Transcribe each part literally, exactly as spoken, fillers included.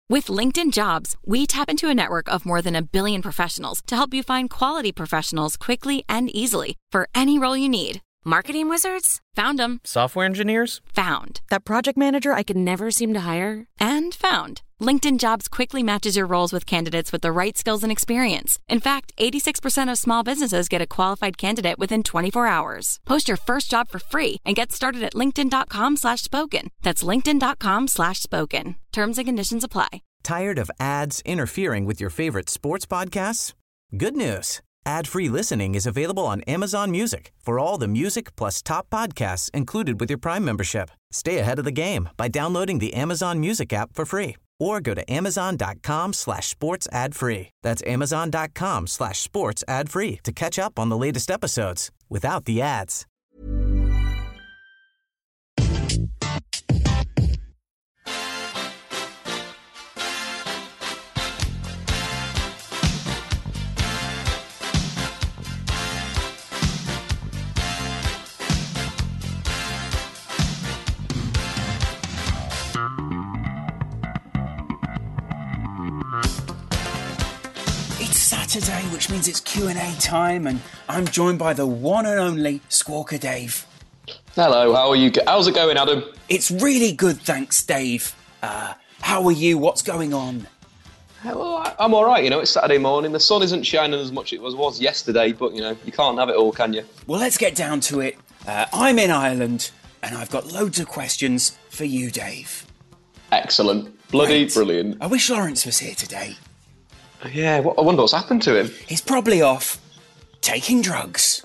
With LinkedIn Jobs, we tap into a network of more than a billion professionals to help you find quality professionals quickly and easily for any role you need. Marketing wizards? Found them. Software engineers? Found. That project manager I could never seem to hire? And found. LinkedIn Jobs quickly matches your roles with candidates with the right skills and experience. In fact, eighty-six percent of small businesses get a qualified candidate within twenty-four hours. Post your first job for free and get started at linkedin.com slash spoken. That's linkedin.com slash spoken. Terms and conditions apply. Tired of ads interfering with your favorite sports podcasts? Good news. Ad-free listening is available on Amazon Music for all the music plus top podcasts included with your Prime membership. Stay ahead of the game by downloading the Amazon Music app for free or go to amazon.com slash sports ad free. That's amazon.com slash sports ad free to catch up on the latest episodes without the ads. Saturday, which means it's Q and A time, and I'm joined by the one and only Squawker Dave. Hello, how are you? How's it going, Adam? It's really good, thanks, Dave. Uh, how are you? What's going on? Well, I'm all right, you know, it's Saturday morning. The sun isn't shining as much as it was, was yesterday, but, you know, you can't have it all, can you? Well, let's get down to it. Uh, I'm in Ireland, and I've got loads of questions for you, Dave. Excellent. Bloody Great. Brilliant. I wish Lawrence was here today. Yeah, I wonder what's happened to him. He's probably off taking drugs.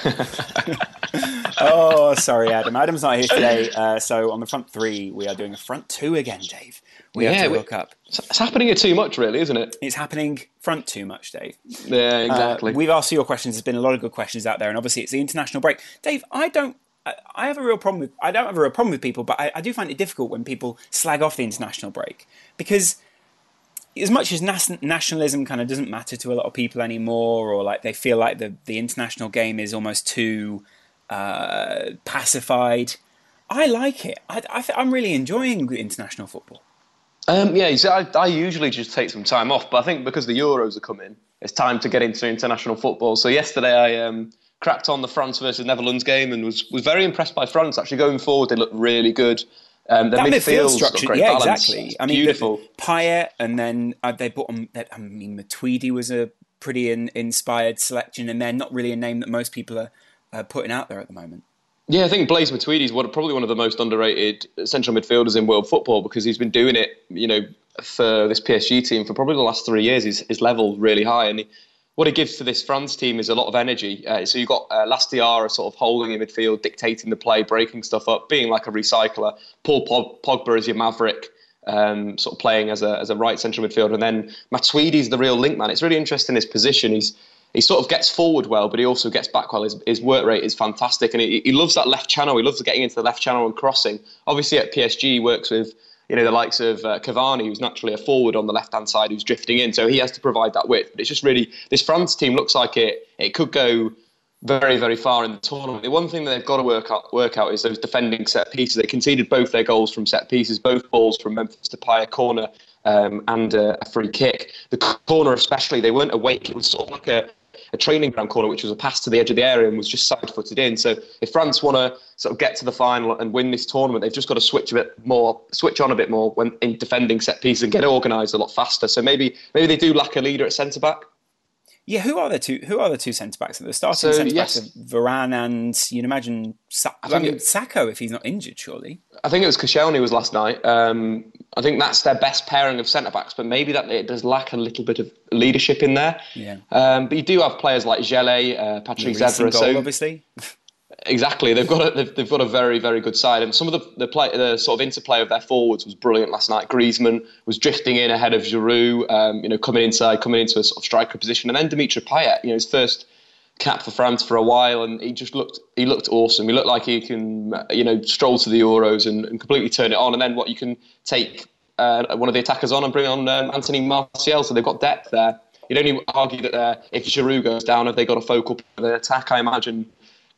Oh, sorry, Adam. Adam's not here today. Uh, so on the front three, we are doing a front two again, Dave. We yeah, have to we, look up. It's happening here too much, really, isn't it? It's happening front too much, Dave. Yeah, exactly. Uh, we've asked you your questions. There's been a lot of good questions out there, and obviously it's the international break. Dave, I don't. I, I have a real problem with. I don't have a real problem with people, but I, I do find it difficult when people slag off the international break because. As much as nas- nationalism kind of doesn't matter to a lot of people anymore, or like they feel like the, the international game is almost too uh, pacified, I like it. I, I th- I'm really enjoying international football. Um, yeah, so I, I usually just take some time off, but I think because the Euros are coming, it's time to get into international football. So yesterday I um, cracked on the France versus Netherlands game and was, was very impressed by France. Actually going forward, they looked really good. Um, that midfield structure, great yeah, balance. exactly. I mean, beautiful. The, Payet, and then uh, they brought on. I mean, Matuidi was a pretty in, inspired selection, and they're not really a name that most people are uh, putting out there at the moment. Yeah, I think Blaise Matuidi is one, probably one of the most underrated central midfielders in world football because he's been doing it, you know, for this P S G team for probably the last three years. His, his level really high, and he, what he gives to this France team is a lot of energy. Uh, so you've got uh, Lastiara sort of holding in midfield, dictating the play, breaking stuff up, being like a recycler. Paul Pog- Pogba is your maverick, um, sort of playing as a as a right central midfielder. And then Matuidi's the real link man. It's really interesting, his position. He's He sort of gets forward well, but he also gets back well. His, his work rate is fantastic. And he, he loves that left channel. He loves getting into the left channel and crossing. Obviously at P S G he works with you know, the likes of uh, Cavani, who's naturally a forward on the left-hand side, who's drifting in. So he has to provide that width. But it's just really, this France team looks like it it could go very, very far in the tournament. The one thing that they've got to work out, work out is those defending set pieces. They conceded both their goals from set pieces, both balls from Memphis Depay, a corner um, and uh, a free kick. The corner especially, they weren't awake. It was sort of like a, a training ground corner, which was a pass to the edge of the area and was just side-footed in. So if France want to sort of get to the final and win this tournament, they've just got to switch a bit more, switch on a bit more when in defending set pieces and get organised a lot faster. So maybe maybe they do lack a leader at centre-back. Yeah, who are the two? Who are the two centre backs? The starting So, centre backs yes. are Varane and you'd imagine Sa- I, think mean it- Sacco if he's not injured, surely. I think it was Koscielny was last night. Um, I think that's their best pairing of centre backs, but maybe that it does lack a little bit of leadership in there. Yeah. Um, but you do have players like Gelé, uh, Patrick Lloris in Evra. goal, So obviously. exactly, they've got a, they've, they've got a very very good side, and some of the the, play, the sort of interplay of their forwards was brilliant last night. Griezmann was drifting in ahead of Giroud, um, you know, coming inside, coming into a sort of striker position, and then Dimitri Payet, you know, his first cap for France for a while, and he just looked he looked awesome. He looked like he can, you know, stroll to the Euros and, and completely turn it on. And then what you can take uh, one of the attackers on and bring on um, Anthony Martial, so they've got depth there. You'd only argue that uh, if Giroud goes down, have they got a focal point of their attack? I imagine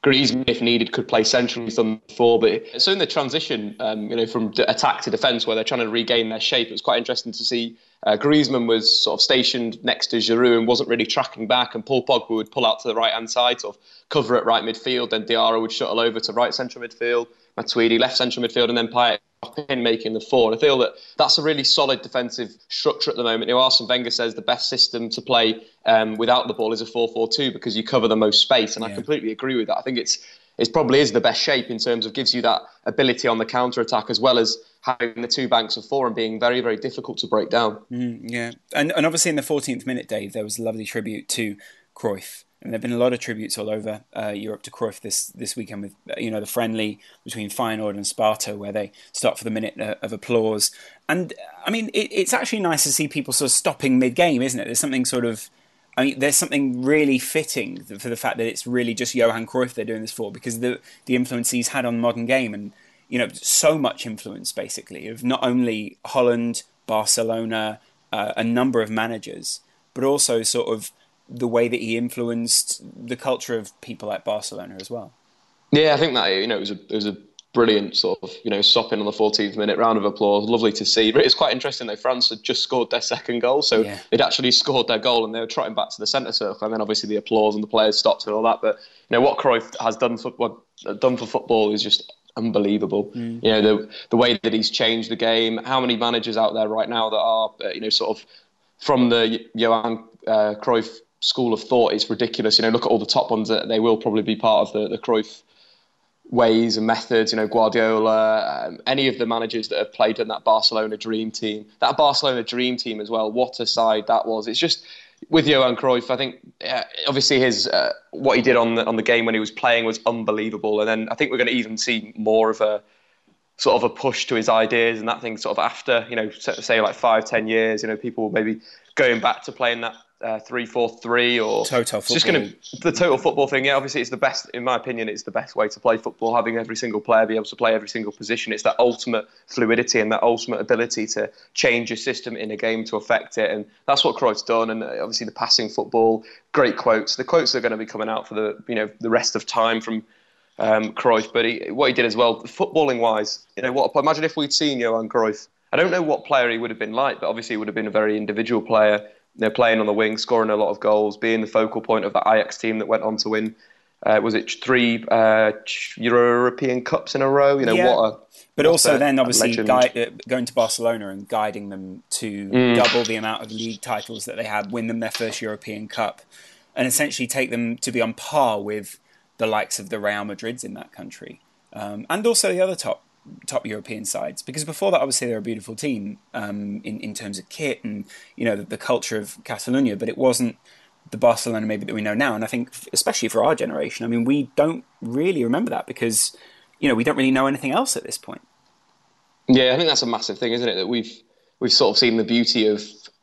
Griezmann, if needed, could play centrally. He's done before, but so in the transition, um, you know, from attack to defence, where they're trying to regain their shape, it was quite interesting to see. Uh, Griezmann was sort of stationed next to Giroud and wasn't really tracking back, and Paul Pogba would pull out to the right hand side, sort of cover at right midfield. Then Diarra would shuttle over to right central midfield, Matuidi left central midfield, and then Payet in making the four. And I feel that that's a really solid defensive structure at the moment. You know, Arsene Wenger says the best system to play um, without the ball is a four four two because you cover the most space, and yeah. I completely agree with that. I think it's it probably is the best shape in terms of gives you that ability on the counter attack as well as having the two banks of four and being very, very difficult to break down. Mm, yeah, and and obviously in the fourteenth minute, Dave, there was a lovely tribute to Cruyff. And there have been a lot of tributes all over uh, Europe to Cruyff this, this weekend with, you know, the friendly between Feyenoord and Sparta where they start for the minute of applause. And, I mean, it, it's actually nice to see people sort of stopping mid-game, isn't it? There's something sort of, I mean, there's something really fitting for the fact that it's really just Johan Cruyff they're doing this for because the the influence he's had on the modern game and, you know, so much influence, basically, of not only Holland, Barcelona, uh, a number of managers, but also sort of the way that he influenced the culture of people like Barcelona as well. Yeah, I think that, you know, it was a it was a brilliant sort of, you know, stopping on the fourteenth minute, round of applause, lovely to see. But it's quite interesting though, France had just scored their second goal, so yeah. they'd actually scored their goal and they were trotting back to the centre circle, and then obviously the applause and the players stopped and all that. But, you know, what Cruyff has done for what done for football is just unbelievable. Mm. You know, the the way that he's changed the game, how many managers out there right now that are, uh, you know, sort of from the Johan uh, Cruyff school of thought is ridiculous. You know, look at all the top ones that they will probably be part of the, the Cruyff ways and methods. You know, Guardiola, um, any of the managers that have played in that Barcelona dream team, that Barcelona dream team as well. What a side that was. It's just with Johan Cruyff. I think uh, obviously his uh, what he did on the on the game when he was playing was unbelievable. And then I think we're going to even see more of a sort of a push to his ideas and that thing sort of after, you know, say like five, ten years. You know, people maybe going back to playing that. Uh, three four three or total football. It's just going to the total football thing. Yeah, obviously it's the best, in my opinion, it's the best way to play football, having every single player be able to play every single position. It's that ultimate fluidity and that ultimate ability to change your system in a game to affect it, and that's what Cruyff's done. And obviously the passing football, great quotes. The quotes are going to be coming out for the, you know, the rest of time from um, Cruyff, but he, what he did as well, footballing wise, you know, what imagine if we'd seen Johan Cruyff. I don't know what player he would have been like, but obviously he would have been a very individual player. They're playing on the wing, scoring a lot of goals, being the focal point of that Ajax team that went on to win. Uh, was it three uh, European Cups in a row? You know, yeah. what a But also a, then obviously guide, uh, going to Barcelona and guiding them to mm. double the amount of league titles that they had, win them their first European Cup, and essentially take them to be on par with the likes of the Real Madrids in that country, um, and also the other top top European sides, because before that obviously they're a beautiful team um, in, in terms of kit and, you know, the, the culture of Catalonia, but it wasn't the Barcelona maybe that we know now. And I think especially for our generation, I mean, we don't really remember that because, you know, we don't really know anything else at this point. Yeah, I think that's a massive thing, isn't it? That we've we've sort of seen the beauty of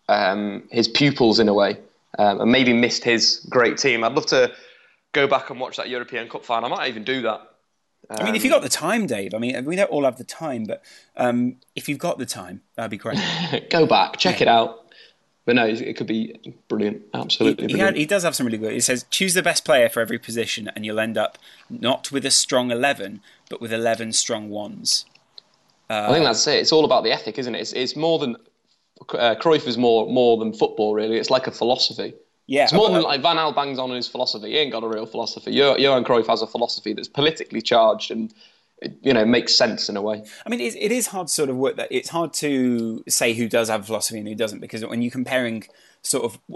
um, his pupils in a way, um, and maybe missed his great team. I'd love to go back and watch that European Cup final. I might even do that. I mean, if you've got the time, Dave, I mean, we don't all have the time, but um, if you've got the time, that'd be great. Go back, check yeah. it out. But no, it could be brilliant, absolutely he, he, brilliant. Had, he does have some really good... It says, choose the best player for every position and you'll end up not with a strong eleven, but with eleven strong ones. Uh, I think that's it. It's all about the ethic, isn't it? It's, it's more than... Uh, Cruyff is more more than football, really. It's like a philosophy. Yeah, it's more than like Van Gaal bangs on his philosophy. He ain't got a real philosophy. Johan Cruyff has a philosophy that's politically charged and, you know, makes sense in a way. I mean, it, it is hard to sort of work that. It's hard to say who does have a philosophy and who doesn't, because when you're comparing sort of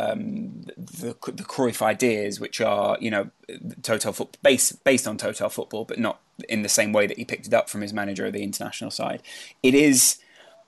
um, the, the Cruyff ideas, which are, you know, total foot based based on total football, but not in the same way that he picked it up from his manager of the international side, it is.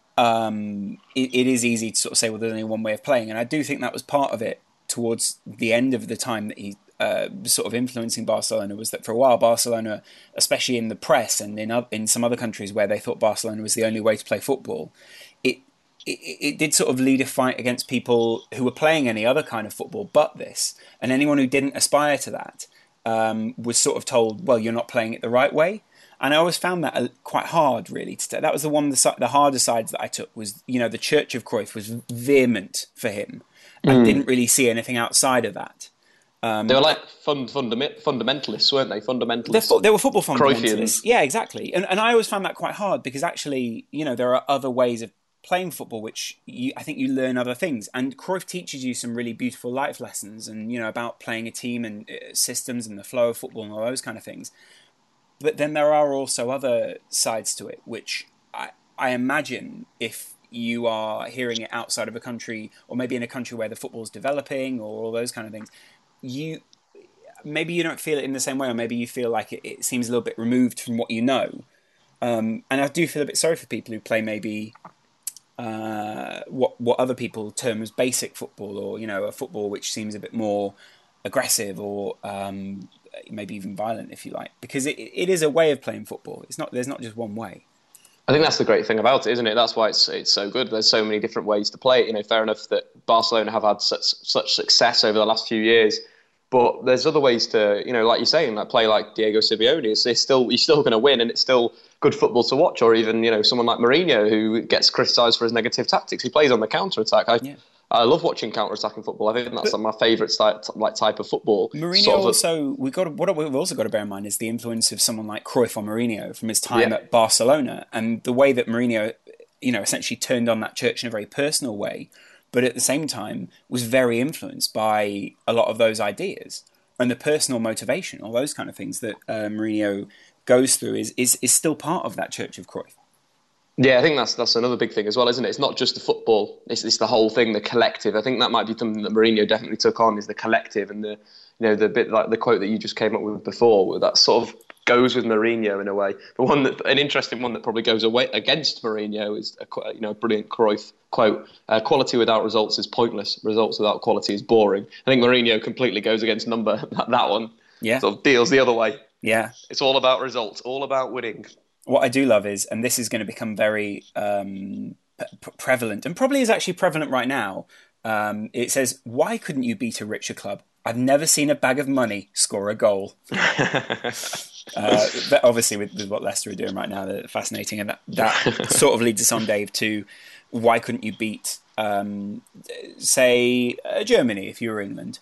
Um, it, it is easy to sort of say, well, there's only one way of playing, and I do think that was part of it. Towards the end of the time that he uh, was sort of influencing Barcelona, was that for a while Barcelona, especially in the press and in uh, in some other countries where they thought Barcelona was the only way to play football, it, it it did sort of lead a fight against people who were playing any other kind of football but this, and anyone who didn't aspire to that um, was sort of told, well, you're not playing it the right way. And I always found that quite hard, really. To take. That was the one, the, the harder sides that I took was, you know, the Church of Cruyff was vehement for him. I mm. didn't really see anything outside of that. Um, they were like fund, fundament, fundamentalists, weren't they? Fundamentalists. Fo- they were football fundamentalists. Cruyffians. Yeah, exactly. And, and I always found that quite hard because actually, you know, there are other ways of playing football which you, I think you learn other things. And Cruyff teaches you some really beautiful life lessons and, you know, about playing a team and uh, systems and the flow of football and all those kind of things. But then there are also other sides to it, which I, I imagine if you are hearing it outside of a country or maybe in a country where the football's developing or all those kind of things, you maybe you don't feel it in the same way, or maybe you feel like it, it seems a little bit removed from what you know. Um, and I do feel a bit sorry for people who play maybe uh, what what other people term as basic football, or you know, a football which seems a bit more aggressive or um, maybe even violent, if you like, because it it is a way of playing football. It's not there's not just one way. I think that's the great thing about it, isn't it? That's why it's it's so good. There's so many different ways to play it. You know, fair enough that Barcelona have had such such success over the last few years, but there's other ways to, you know, like you're saying, like play like Diego Simeone. It's, it's still you're still going to win, and it's still good football to watch. Or even, you know, someone like Mourinho, who gets criticised for his negative tactics. He plays on the counter attack. I, yeah. I love watching counter-attacking football. I think that's but, my favourite type, like type of football. Mourinho sort of also, we've got to, what we've also got to bear in mind is the influence of someone like Cruyff on Mourinho from his time yeah. at Barcelona, and the way that Mourinho, you know, essentially turned on that church in a very personal way, but at the same time was very influenced by a lot of those ideas and the personal motivation, all those kind of things that uh, Mourinho goes through is, is is still part of that church of Cruyff. Yeah, I think that's that's another big thing as well, isn't it? It's not just the football; it's, it's the whole thing, the collective. I think that might be something that Mourinho definitely took on, is the collective and the, you know, the bit like the quote that you just came up with before. That sort of goes with Mourinho in a way. The one that, an interesting one that probably goes away against Mourinho is a, you know, a brilliant Cruyff quote: uh, "Quality without results is pointless. Results without quality is boring." I think Mourinho completely goes against number that, that one. Yeah, sort of deals the other way. Yeah, it's all about results, all about winning. What I do love is, and this is going to become very um, p- prevalent, and probably is actually prevalent right now, um, it says, "Why couldn't you beat a richer club? I've never seen a bag of money score a goal." uh, but obviously, with, with what Leicester are doing right now, they're fascinating, and that, that sort of leads us on, Dave, to why couldn't you beat, um, say, uh, Germany if you were England?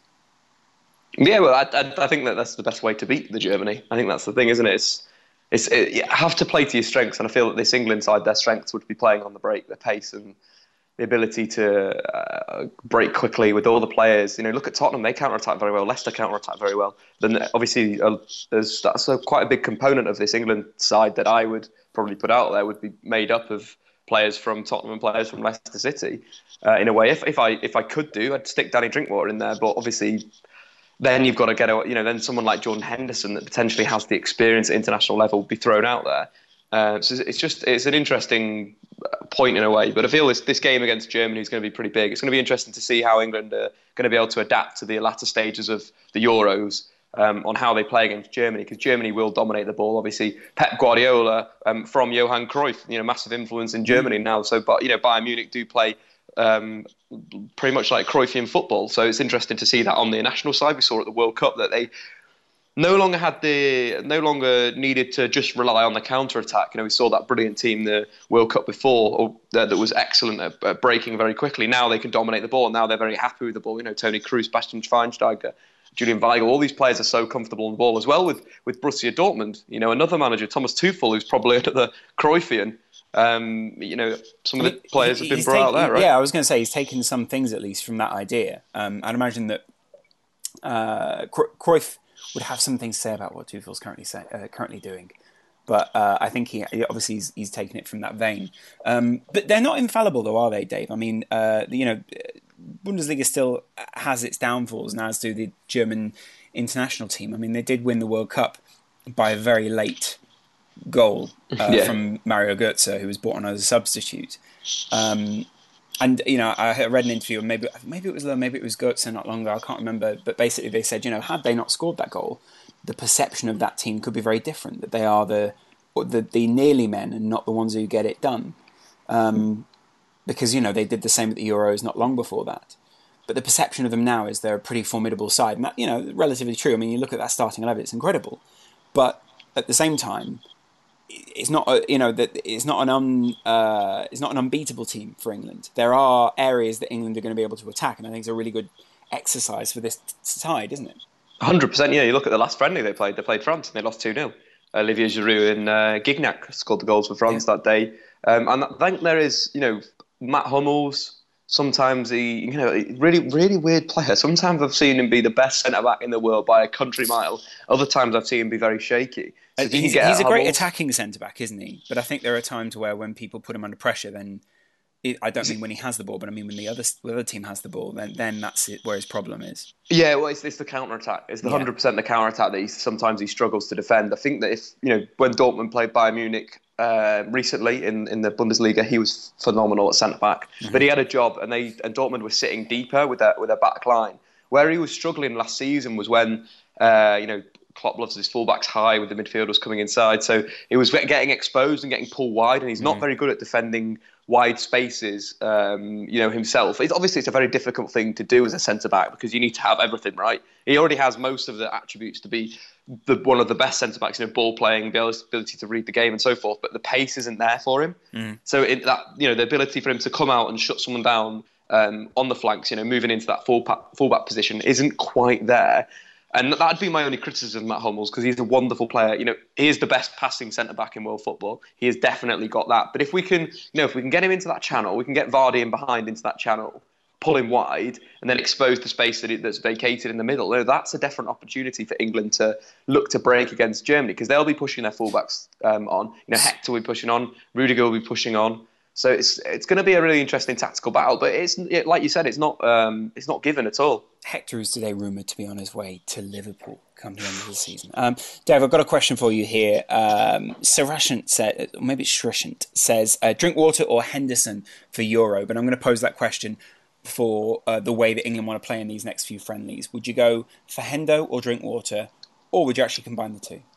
Yeah, well, I, I, I think that that's the best way to beat the Germany. I think that's the thing, isn't it? It's It's, it, you have to play to your strengths, and I feel that this England side, their strengths would be playing on the break, their pace and the ability to uh, break quickly with all the players. You know, look at Tottenham; they counter-attack very well. Leicester counter-attack very well. Then obviously, uh, there's that's a, quite a big component of this England side that I would probably put out there would be made up of players from Tottenham and players from Leicester City. Uh, in a way, if if I if I could do, I'd stick Danny Drinkwater in there, but obviously. Then you've got to get, a, you know, then someone like Jordan Henderson that potentially has the experience at international level be thrown out there. Uh, so it's just, it's an interesting point in a way. But I feel this this game against Germany is going to be pretty big. It's going to be interesting to see how England are going to be able to adapt to the latter stages of the Euros um, on how they play against Germany, because Germany will dominate the ball. Obviously, Pep Guardiola um, from Johan Cruyff, you know, massive influence in Germany now. So, but you know, Bayern Munich do play. Um, pretty much like Cruyffian football, so it's interesting to see that on the national side. We saw at the World Cup that they no longer had the no longer needed to just rely on the counter attack. You know, we saw that brilliant team the World Cup before or, uh, that was excellent at, at breaking very quickly. Now they can dominate the ball, and now they're very happy with the ball. You know, Toni Kroos, Bastian Schweinsteiger, Julian Weigl, all these players are so comfortable on the ball as well with with Borussia Dortmund. You know, another manager, Thomas Tuchel, who's probably another Cruyffian. Um, you know, some of the players have been brought out there, right? Yeah, I was going to say he's taken some things at least from that idea. Um, I'd imagine that uh, Cruyff would have some things to say about what Tuchel's currently say, uh, currently doing, but uh, I think he obviously he's, he's taken it from that vein. Um, but they're not infallible, though, are they, Dave? I mean, uh, you know, Bundesliga still has its downfalls, and as do the German international team. I mean, they did win the World Cup by a very late goal uh, yeah. from Mario Götze, who was brought on as a substitute. Um, and, you know, I read an interview, maybe maybe it was Lowe, maybe it was Götze not long ago, I can't remember, but basically they said, you know, had they not scored that goal, the perception of that team could be very different, that they are the the, the nearly men and not the ones who get it done. Um, because, you know, they did the same at the Euros not long before that. But the perception of them now is they're a pretty formidable side. And that, you know, relatively true. I mean, you look at that starting eleven, it's incredible. But at the same time, it's not a, you know that it's not an un, uh, it's not an unbeatable team for England. There are areas that England are going to be able to attack, and I think it's a really good exercise for this side, isn't it? one hundred percent, yeah. You look at the last friendly they played. They played France and they lost two nil. Olivier Giroud and uh, Gignac scored the goals for France yeah. that day. Um, and I think there is, you know, Matt Hummels. Sometimes he, you know, really, really weird player. Sometimes I've seen him be the best centre-back in the world by a country mile. Other times I've seen him be very shaky. So he's he's a great attacking centre-back, isn't he? But I think there are times where when people put him under pressure, then it, I don't mean when he has the ball, but I mean when the other the other team has the ball, then then that's it, where his problem is. Yeah, well, it's, it's the counter-attack. It's the yeah. one hundred percent the counter-attack that he, sometimes he struggles to defend. I think that if, you know, when Dortmund played Bayern Munich uh, recently in, in the Bundesliga, he was phenomenal at centre-back. Mm-hmm. But he had a job, and they and Dortmund was sitting deeper with their, with their back line. Where he was struggling last season was when, uh, you know, Klopp loves his fullbacks high with the midfielders coming inside. So he was getting exposed and getting pulled wide, and he's not mm. very good at defending wide spaces, um, you know, himself. It's, obviously, it's a very difficult thing to do as a centre-back because you need to have everything, right? He already has most of the attributes to be the, one of the best centre-backs, you know, ball playing, the ability to read the game and so forth, but the pace isn't there for him. Mm. So it, that, you know, the ability for him to come out and shut someone down um, on the flanks, you know, moving into that full fullback position isn't quite there. And that'd be my only criticism of Matt Hummels, because he's a wonderful player. You know, he is the best passing centre-back in world football. He has definitely got that. But if we can, you know, if we can get him into that channel, we can get Vardy in behind into that channel, pull him wide, and then expose the space that it, that's vacated in the middle. You know, that's a different opportunity for England to look to break against Germany, because they'll be pushing their fullbacks um, on. You know, Hector will be pushing on, Rudiger will be pushing on. So it's it's going to be a really interesting tactical battle, but it's it, like you said, it's not um, it's not given at all. Hector is today rumoured to be on his way to Liverpool come the end of the season. Um, Dave, I've got a question for you here. Um, Sarashant said, or maybe it's Shrishant, says, uh, Drinkwater or Henderson for Euro? But I'm going to pose that question for uh, the way that England want to play in these next few friendlies. Would you go for Hendo or Drinkwater, or would you actually combine the two?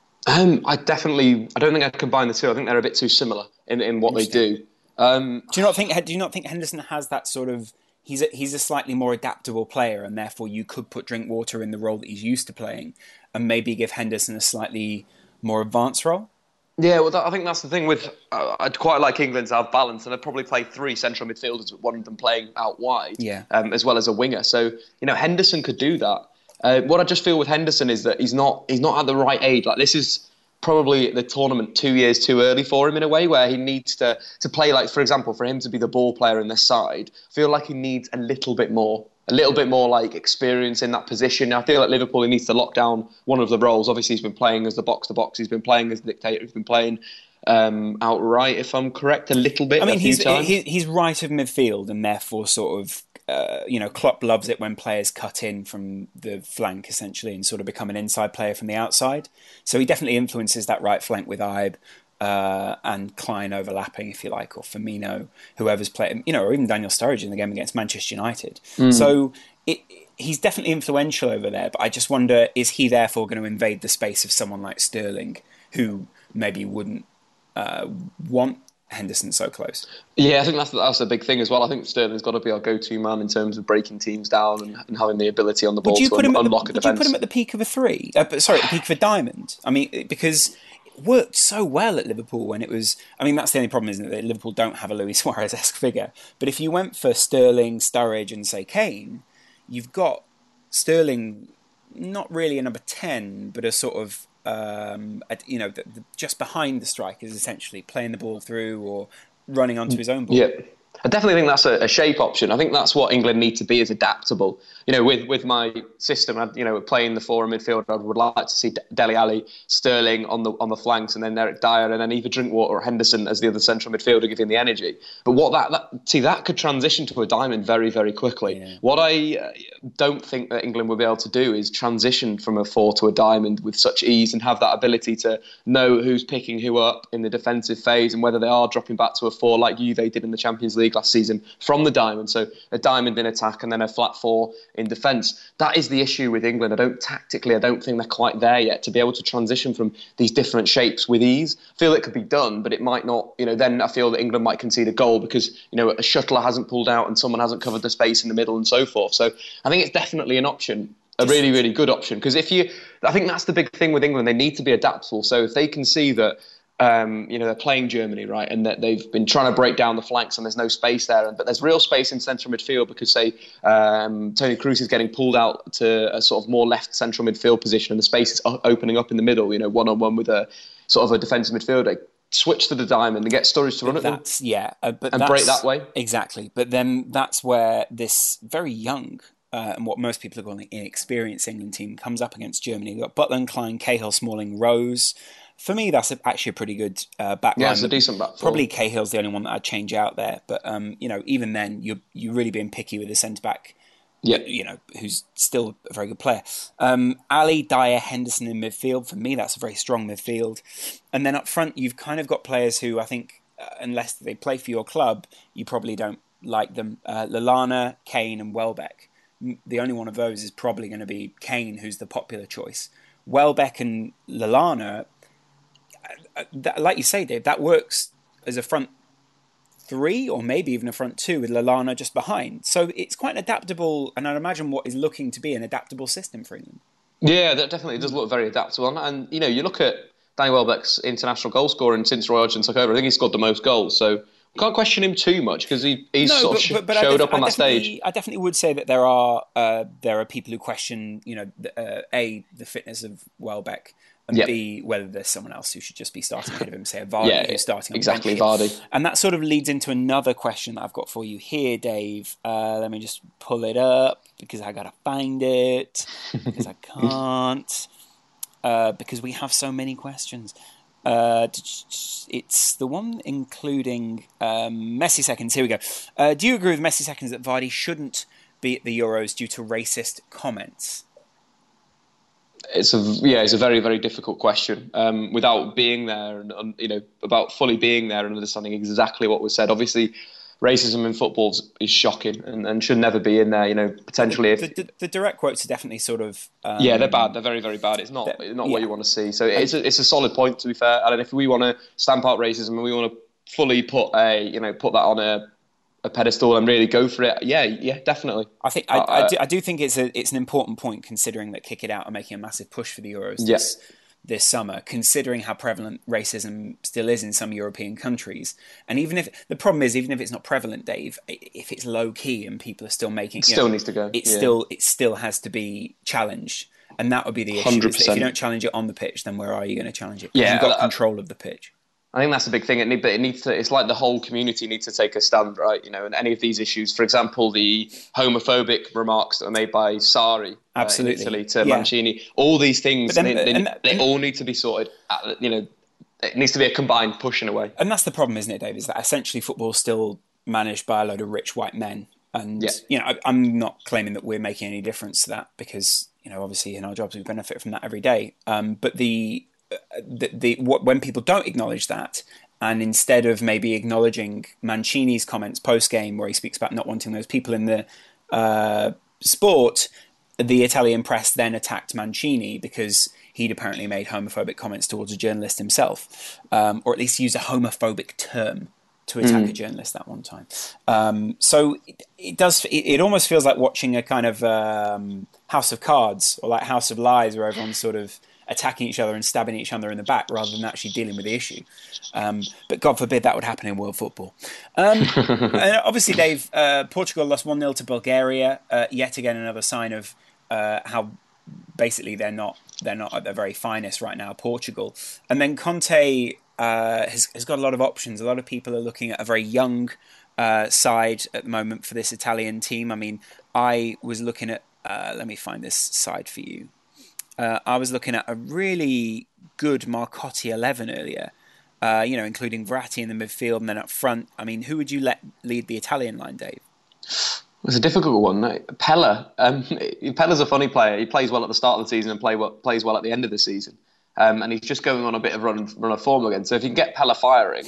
Um, I definitely, I don't think I'd combine the two. I think they're a bit too similar in, in what they do. Um, do you not think? Do you not think Henderson has that sort of? He's a, he's a slightly more adaptable player, and therefore you could put Drinkwater in the role that he's used to playing, and maybe give Henderson a slightly more advanced role. Yeah, well, that, I think that's the thing with. Uh, I'd quite like England to have balance, and I'd probably play three central midfielders with one of them playing out wide, yeah, um, as well as a winger. So you know, Henderson could do that. Uh, what I just feel with Henderson is that he's not he's not at the right age. Like this is. Probably the tournament two years too early for him in a way, where he needs to to play, like, for example, for him to be the ball player in this side, I feel like he needs a little bit more, a little bit more like experience in that position. I feel like Liverpool, he needs to lock down one of the roles. Obviously, he's been playing as the box-to-box, he's been playing as the dictator, he's been playing um, outright, if I'm correct, a little bit. I mean, a he's, few times. He, he's right of midfield, and therefore sort of, Uh, you know, Klopp loves it when players cut in from the flank, essentially, and sort of become an inside player from the outside. So he definitely influences that right flank with Ibe uh, and Klein overlapping, if you like, or Firmino, whoever's playing, you know, or even Daniel Sturridge in the game against Manchester United. Mm. So it, he's definitely influential over there, but I just wonder, is he therefore going to invade the space of someone like Sterling, who maybe wouldn't uh, want Henderson so close? Yeah, I think that's that's a big thing as well. I think Sterling's got to be our go-to man in terms of breaking teams down and, and having the ability on the ball to un- unlock the, a defence. Would you put him at the peak of a three? Uh, sorry, at the peak of a diamond? I mean, because it worked so well at Liverpool when it was... I mean, that's the only problem, isn't it? That Liverpool don't have a Luis Suarez-esque figure. But if you went for Sterling, Sturridge and, say, Kane, you've got Sterling not really a number ten, but a sort of... Um, at, you know, the, the, just behind the strikers, essentially playing the ball through or running onto his own ball. Yeah, I definitely think that's a, a shape option. I think that's what England need to be, is adaptable. You know, with with my system, you know, playing the four in midfield, I would like to see Dele Alli, Sterling on the on the flanks, and then Eric Dyer, and then either Drinkwater or Henderson as the other central midfielder, giving the energy. But what that, that see that could transition to a diamond very very quickly. Yeah. What I uh, don't think that England will be able to do is transition from a four to a diamond with such ease and have that ability to know who's picking who up in the defensive phase and whether they are dropping back to a four like Juve did in the Champions League last season from the diamond. So a diamond in attack and then a flat four in defence. That is the issue with England. I don't tactically, I don't think they're quite there yet to be able to transition from these different shapes with ease. I feel it could be done, but it might not. You know, then I feel that England might concede a goal because, you know, a shuttler hasn't pulled out and someone hasn't covered the space in the middle and so forth. So I think it's definitely an option. A really, really good option. Because if you, I think that's the big thing with England. They need to be adaptable. So if they can see that Um, you know, they're playing Germany, right, and that they've been trying to break down the flanks, and there's no space there. But there's real space in central midfield because, say, um, Toni Kroos is getting pulled out to a sort of more left central midfield position, and the space is opening up in the middle. You know, one on one with a sort of a defensive midfielder. Switch to the diamond and get Sturridge to run at them. Yeah, uh, but and break that way. Exactly, but then that's where this very young. Uh, and what most people are calling an inexperienced England team comes up against Germany. You've got Butland, Klein, Cahill, Smalling, Rose. For me, that's a, actually a pretty good uh, back line. Yeah, it's a decent back four. Probably Cahill's the only one that I'd change out there. But, um, you know, even then, you're, you're really being picky with a centre-back, yep. you know, who's still a very good player. Um, Ali, Dyer, Henderson in midfield. For me, that's a very strong midfield. And then up front, you've kind of got players who I think, uh, unless they play for your club, you probably don't like them. Uh, Lallana, Kane and Welbeck. The only one of those is probably going to be Kane, who's the popular choice. Welbeck and Lallana, like you say, Dave, that works as a front three or maybe even a front two with Lallana just behind. So it's quite an adaptable, and I'd imagine what is looking to be an adaptable system for England. Yeah, that definitely does look very adaptable. And, you know, you look at Danny Welbeck's international goal scoring since Roy Hodgson took over. I think he scored the most goals, so can't question him too much because he he's no, sort but, of but, but showed def- up on I that stage. I definitely would say that there are uh, there are people who question, you know, uh, a the fitness of Welbeck, and yep. b whether there's someone else who should just be starting ahead of him, say a Vardy yeah, who's starting on exactly the bench. Vardy. And that sort of leads into another question that I've got for you here, Dave. Uh, let me just pull it up because I gotta find it because I can't uh, because we have so many questions. Uh, it's the one including um, Messi seconds. Here we go. Uh, do you agree with Messi seconds that Vardy shouldn't be at the Euros due to racist comments? It's a yeah, it's a very very difficult question. Um, without being there and you know about fully being there and understanding exactly what was said. Obviously, racism in football is shocking and, and should never be in there. You know, potentially the, if the, the, the direct quotes are definitely sort of um, yeah, they're bad. They're very very bad. It's not not yeah. what you want to see. So it's a, it's a solid point to be fair. And if we want to stamp out racism and we want to fully put a you know put that on a a pedestal and really go for it, yeah, yeah, definitely. I think I, uh, I, do, I do think it's a it's an important point considering that Kick It Out are making a massive push for the Euros yeah. this this summer, considering how prevalent racism still is in some European countries. And even if the problem is, even if it's not prevalent, Dave, if it's low key and people are still making, it still know, needs to go. It yeah. still it still has to be challenged, and that would be the issue. one hundred percent. Is that if you don't challenge it on the pitch, then where are you going to challenge it? Yeah, you've got uh, control of the pitch. I think that's a big thing. It, need, but it needs to. It's like the whole community needs to take a stand, right? You know, in any of these issues. For example, the homophobic remarks that were made by Sarri, absolutely, uh, in Italy to yeah. Mancini. All these things, then, they, they, and, they and, all need to be sorted. At, you know, it needs to be a combined push in a way. And that's the problem, isn't it, Dave? Is that essentially football is still managed by a load of rich white men. And yeah. you know, I, I'm not claiming that we're making any difference to that because you know, obviously, in our jobs we benefit from that every day. Um, but the the, the what, when people don't acknowledge that. And instead of maybe acknowledging Mancini's comments post-game where he speaks about not wanting those people in the uh, sport, the Italian press then attacked Mancini because he'd apparently made homophobic comments towards a journalist himself, um, or at least used a homophobic term to attack mm. a journalist that one time. Um, so it, it does. It, it almost feels like watching a kind of um, House of Cards or like House of Lies where everyone's sort of attacking each other and stabbing each other in the back rather than actually dealing with the issue. Um, but God forbid that would happen in world football. Um, and obviously, Dave, uh, Portugal lost one nil to Bulgaria. Uh, yet again, another sign of uh, how basically they're not they're not at their very finest right now, Portugal. And then Conte uh, has, has got a lot of options. A lot of people are looking at a very young uh, side at the moment for this Italian team. I mean, I was looking at, uh, let me find this side for you. Uh, I was looking at a really good Marcotti eleven earlier, uh, you know, including Verratti in the midfield and then up front. I mean, who would you let lead the Italian line, Dave? It's a difficult one. Pella. Um, Pella's a funny player. He plays well at the start of the season and play well, plays well at the end of the season. Um, and he's just going on a bit of run, run of form again. So if you can get Pella firing,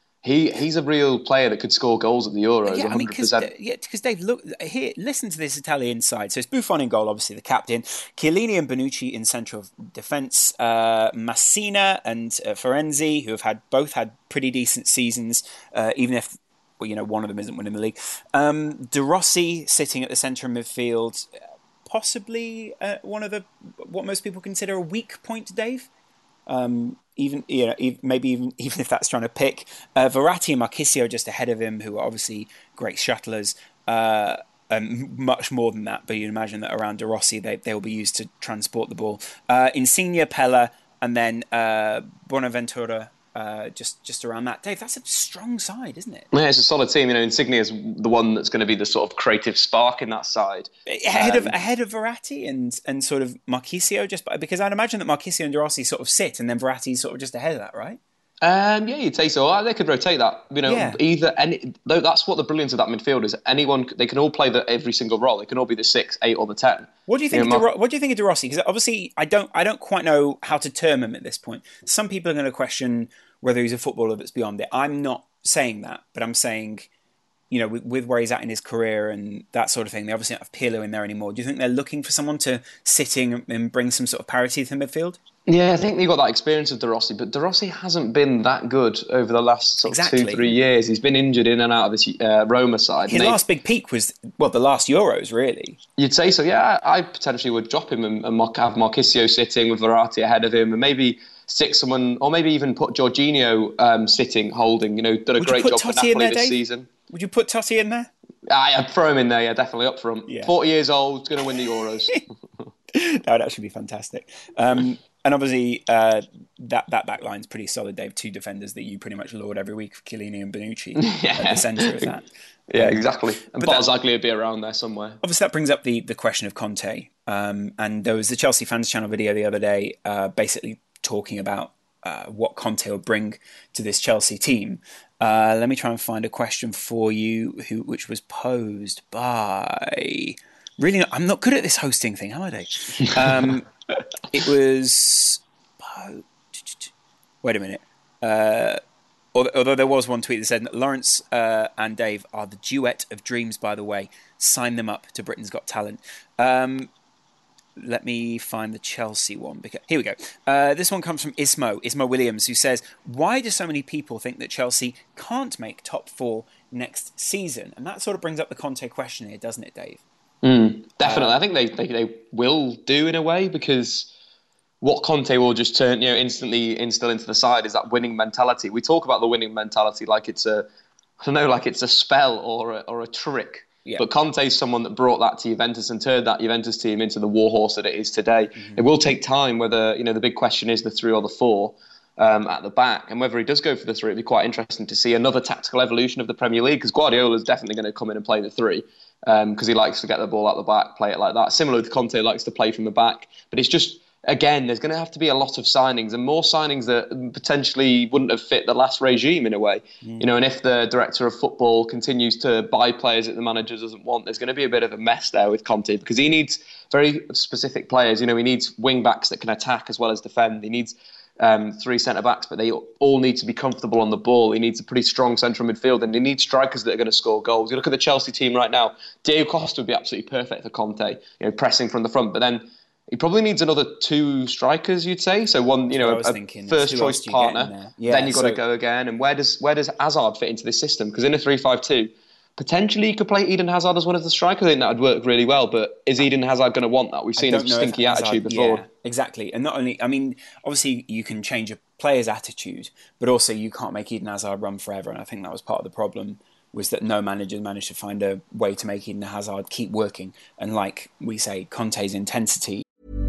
he he's a real player that could score goals at the Euros. Yeah, I mean, because uh, yeah, Dave, look here. Listen to this Italian side. So it's Buffon in goal, obviously the captain. Chiellini and Bonucci in central defence. Uh, Massina and uh, Ferenzi, who have had both had pretty decent seasons, uh, even if well, you know one of them isn't winning the league. Um, De Rossi sitting at the centre of midfield, possibly uh, one of the what most people consider a weak point, Dave. Um, even you know, even, maybe even even if that's trying to pick uh, Verratti and Marchisio just ahead of him, who are obviously great shuttlers. Uh, and much more than that, but you imagine that around De Rossi, they they will be used to transport the ball. Uh, Insigne, Pella, and then uh, Bonaventura. Uh, just just around that. Dave, that's a strong side, isn't it? Yeah, it's a solid team. You know, Insigne is the one that's going to be the sort of creative spark in that side. Ahead um, of ahead of Verratti and and sort of Marchisio, just because I'd imagine that Marchisio and De Rossi sort of sit, and then Verratti's sort of just ahead of that, right? Um, yeah, you'd say so. They could rotate that. You know, Yeah. either any. Though that's what the brilliance of that midfield is. Anyone, they can all play the, every single role. They can all be the six, eight, or the ten. What do you think? You know, of De, what do you think of De Rossi? Because obviously, I don't I don't quite know how to term him at this point. Some people are going to question whether he's a footballer that's beyond it. I'm not saying that, but I'm saying, you know, with, with where he's at in his career and that sort of thing, they obviously don't have Pirlo in there anymore. Do you think they're looking for someone to sit in and bring some sort of parity to the midfield? Yeah, I think they got that experience of De Rossi, but De Rossi hasn't been that good over the last sort of Exactly. two, three years. He's been injured in and out of this uh, Roma side. His and they- last big peak was, well, the last Euros, really. You'd say so, yeah. I potentially would drop him and, and Mar- have Marchisio sitting with Verratti ahead of him, and maybe stick someone, or maybe even put Jorginho um, sitting, holding. You know, done a Would you great put job for Totti in Napoli there, this Dave? season. Would you put Totti in there? I, I'd throw him in there, yeah, definitely up front. Yeah. forty years old, going to win the Euros. That would actually be fantastic. Um, and obviously, uh, that that back line's pretty solid, Dave. Two defenders that you pretty much lord every week, Chiellini and Bonucci, Yeah. at the centre of that. Yeah, exactly. And But that- Barzagli would be around there somewhere. Obviously, that brings up the, the question of Conte. Um, and there was the Chelsea Fans Channel video the other day uh, basically talking about uh, what Conte will bring to this Chelsea team. Uh, let me try and find a question for you, who which was posed by... Really, not, I'm not good at this hosting thing, am I, Dave? Um, it was... Wait a minute. Uh, although there was one tweet that said, Lawrence uh, and Dave are the duet of dreams, by the way. Sign them up to Britain's Got Talent. Um, let me find the Chelsea one. Because, here we go. Uh, this one comes from Ismo, Ismo Williams, who says, why do so many people think that Chelsea can't make top four next season? And that sort of brings up the Conte question here, doesn't it, Dave? Mm, definitely. Uh, I think they, they they will do in a way, because what Conte will just turn, you know, instantly instill into the side is that winning mentality. We talk about the winning mentality like it's a, I don't know, like it's a spell or a, or a trick. Yeah. But Conte is someone that brought that to Juventus and turned that Juventus team into the warhorse that it is today. Mm-hmm. It will take time. Whether, you know, the big question is the three or the four um, at the back, and whether he does go for the three, it'd be quite interesting to see another tactical evolution of the Premier League, because Guardiola is definitely going to come in and play the three. Because um, he likes to get the ball out the back, play it like that. Similar with Conte, likes to play from the back. But it's just, again, there's going to have to be a lot of signings, and more signings that potentially wouldn't have fit the last regime in a way. Mm. You know, and if the director of football continues to buy players that the manager doesn't want, there's going to be a bit of a mess there with Conte, because he needs very specific players. You know, he needs wing backs that can attack as well as defend. He needs Um, three centre-backs, but they all need to be comfortable on the ball. He needs a pretty strong central midfield, and he needs strikers that are going to score goals. You look at the Chelsea team right now, Diego Costa would be absolutely perfect for Conte, you know, pressing from the front, but then he probably needs another two strikers, you'd say. So one, you know, a thinking, first-choice partner, yeah, then you've got so, to go again. And where does where does Hazard fit into this system? Because in a three five two, potentially you could play Eden Hazard as one of the strikers. I think that would work really well, but is Eden Hazard going to want that? We've seen his stinky Hazard, attitude before. Yeah, exactly. And not only, I mean, obviously you can change a player's attitude, but also you can't make Eden Hazard run forever. And I think that was part of the problem, was that no manager managed to find a way to make Eden Hazard keep working. And like we say, Conte's intensity.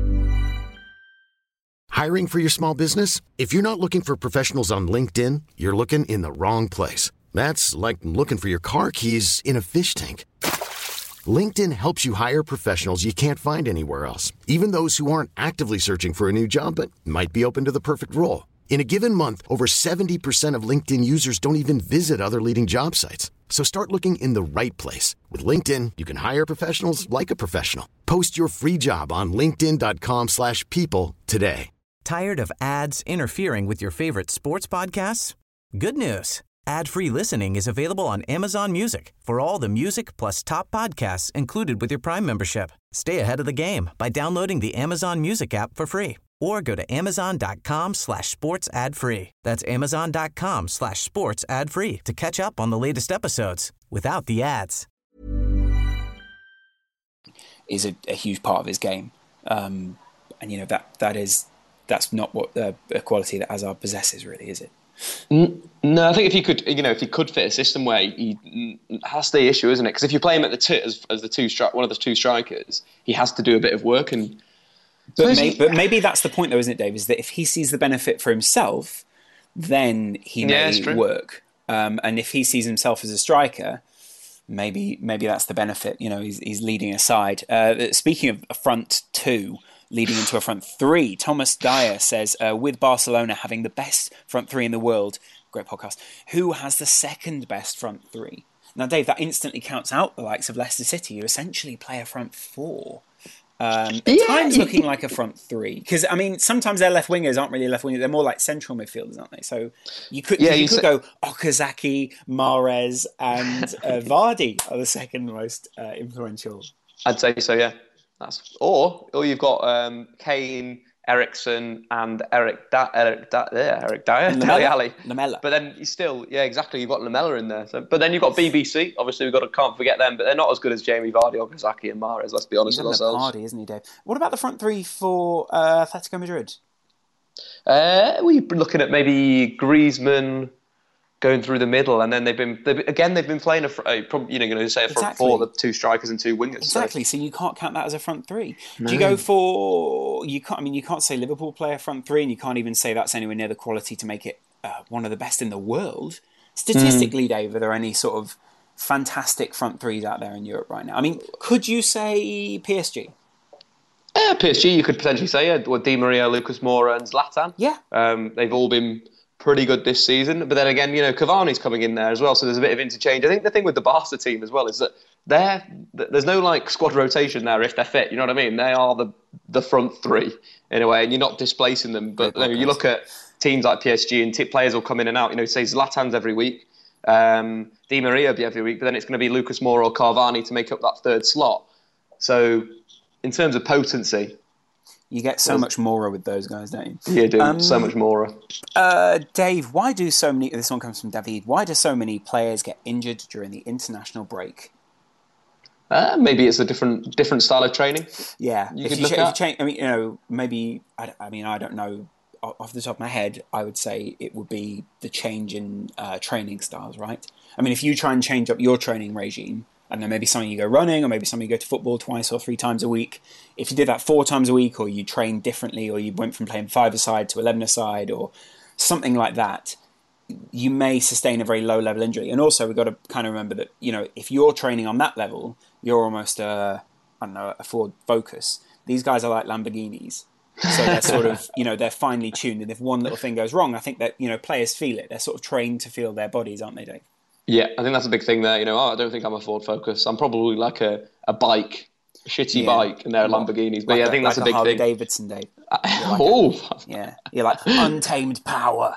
Hiring for your small business? If you're not looking for professionals on LinkedIn, you're looking in the wrong place. That's like looking for your car keys in a fish tank. LinkedIn helps you hire professionals you can't find anywhere else, even those who aren't actively searching for a new job but might be open to the perfect role. In a given month, over seventy percent of LinkedIn users don't even visit other leading job sites. So start looking in the right place. With LinkedIn, you can hire professionals like a professional. Post your free job on linkedin dot com slash people today. Tired of ads interfering with your favorite sports podcasts? Good news. Ad-free listening is available on Amazon Music for all the music plus top podcasts included with your Prime membership. Stay ahead of the game by downloading the Amazon Music app for free, or go to amazon.com slash sports ad free. That's amazon.com slash sports ad free to catch up on the latest episodes without the ads. Is a, a huge part of his game. Um, and, you know, that that is that's not what uh, a quality that Hazard possesses, really, is it? No, I think if you could, you know, if he could fit a system where he has the issue, isn't it? Because if you play him at the two, as, as the two stri- one of the two strikers, he has to do a bit of work. And but, may, but maybe that's the point, though, isn't it, Dave? Is that if he sees the benefit for himself, then he may yeah, work. Um, and if he sees himself as a striker, maybe maybe that's the benefit. You know, he's, he's leading a side. Uh, speaking of a front two. Leading into a front three, Thomas Dyer says, uh, with Barcelona having the best front three in the world, great podcast, who has the second best front three? Now, Dave, that instantly counts out the likes of Leicester City, who essentially play a front four. Um, at yeah. times looking like a front three. Because, I mean, sometimes their left wingers aren't really left wingers. They're more like central midfielders, aren't they? So you could, yeah, you, you could say- go Okazaki, Mahrez, and uh, Vardy are the second most uh, influential. I'd say so, yeah. That's, or or you've got um, Kane, Ericsson, and Eric da- Eric da- yeah, Eric Dyer, Dele Alli. Lamella. But then you still, yeah, exactly. You've got Lamella in there. So, but then you've got B B C. Obviously, we've got to can't forget them. But they're not as good as Jamie Vardy, Okazaki, and Mahrez. Let's be honest He's with ourselves. Party, isn't he, Dave? What about the front three for uh, Atletico Madrid? Uh, we've been looking at maybe Griezmann going through the middle, and then they've been they've, again they've been playing a probably you know going to say a front exactly. four, the two strikers and two wingers. Exactly. So. so you can't count that as a front three. No. Do you go for you can't? I mean, you can't say Liverpool play a front three, and you can't even say that's anywhere near the quality to make it uh, one of the best in the world. Statistically, mm. Dave, are there any sort of fantastic front threes out there in Europe right now? I mean, could you say P S G? Yeah, P S G. You could potentially say yeah, well, Di Maria, Lucas Moura, and Zlatan. Yeah, um, they've all been pretty good this season, but then again, you know, Cavani's coming in there as well, so there's a bit of interchange. I think the thing with the Barca team as well is that they're there's no like squad rotation there if they're fit. You know what I mean? They are the the front three in a way, and you're not displacing them. But you, know, you look at teams like P S G, and t- players will come in and out. You know, say Zlatan's every week, um, Di Maria will be every week, but then it's going to be Lucas Moura or Cavani to make up that third slot. So, in terms of potency. You get so much Moura with those guys, don't you? Yeah, dude, um, so much Moura. Uh, Dave, why do so many... This one comes from David. Why do so many players get injured during the international break? Uh, maybe it's a different different style of training. Yeah. You if could you, look cha- at. If you change, I mean, you know, maybe... I, I mean, I don't know. Off the top of my head, I would say it would be the change in uh, training styles, right? I mean, if you try and change up your training regime... I don't know, maybe some of you go running, or maybe some of you go to football twice or three times a week. If you did that four times a week, or you trained differently, or you went from playing five-a-side to eleven-a-side, or something like that, you may sustain a very low-level injury. And also, we've got to kind of remember that, you know, if you're training on that level, you're almost a, I don't know, a Ford Focus. These guys are like Lamborghinis. So they're sort of, you know, they're finely tuned. And if one little thing goes wrong, I think that, you know, players feel it. They're sort of trained to feel their bodies, aren't they, Dave? Yeah, I think that's a big thing there. You know, oh, I don't think I'm a Ford Focus. I'm probably like a, a bike, a shitty yeah. bike, and they're Lamborghinis. But like yeah, I think a, that's like a big Harley thing. Davidson, Dave. Uh, like oh, a, yeah, you're like untamed power,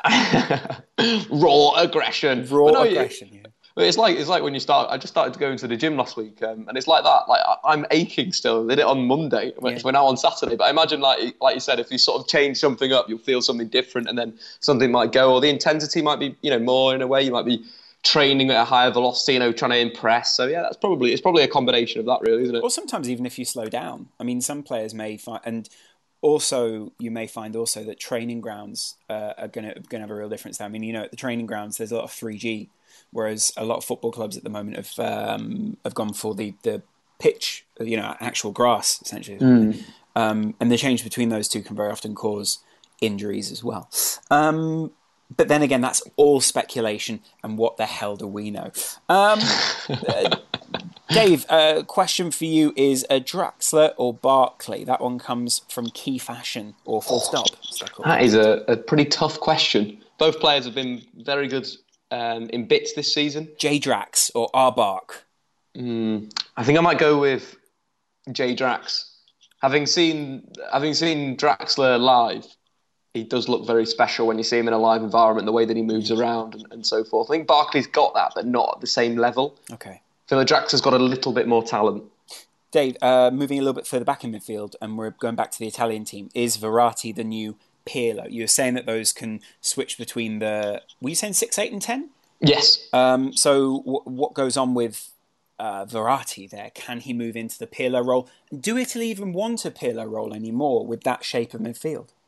raw aggression, raw no, aggression. You, yeah. It's like it's like when you start. I just started to go into the gym last week, um, and it's like that. Like I, I'm aching still. I did it on Monday. Yeah. We're now on Saturday. But I imagine, like like you said, if you sort of change something up, you'll feel something different, and then something might go, or the intensity might be, you know, more in a way. You might be training at a higher velocity, you know, trying to impress. So yeah, that's probably it's probably a combination of that, really, isn't it? Or sometimes even if you slow down. I mean, some players may find, and also you may find also that training grounds uh, are going to going to have a real difference there. I mean, you know, at the training grounds there's a lot of three G, whereas a lot of football clubs at the moment have um, have gone for the the pitch, you know, actual grass essentially. Mm. Um, and the change between those two can very often cause injuries as well. Um, But then again, that's all speculation, and what the hell do we know? Um, uh, Dave, a uh, question for you is a Draxler or Barkley? That one comes from Key Fashion, or Full Stop. That is a, a pretty tough question. Both players have been very good um, in bits this season. J Drax or R Bark? Mm, I think I might go with J Drax. Having seen having seen Draxler live, he does look very special when you see him in a live environment, the way that he moves around and, and so forth. I think Barkley's got that, but not at the same level. Okay. I feel like Draxler's got a little bit more talent. Dave, uh, moving a little bit further back in midfield, and we're going back to the Italian team, is Verratti the new Pirlo? You were saying that those can switch between the... Were you saying six, eight and ten? Yes. Um, so w- what goes on with uh, Verratti there? Can he move into the Pirlo role? Do Italy even want a Pirlo role anymore with that shape of midfield?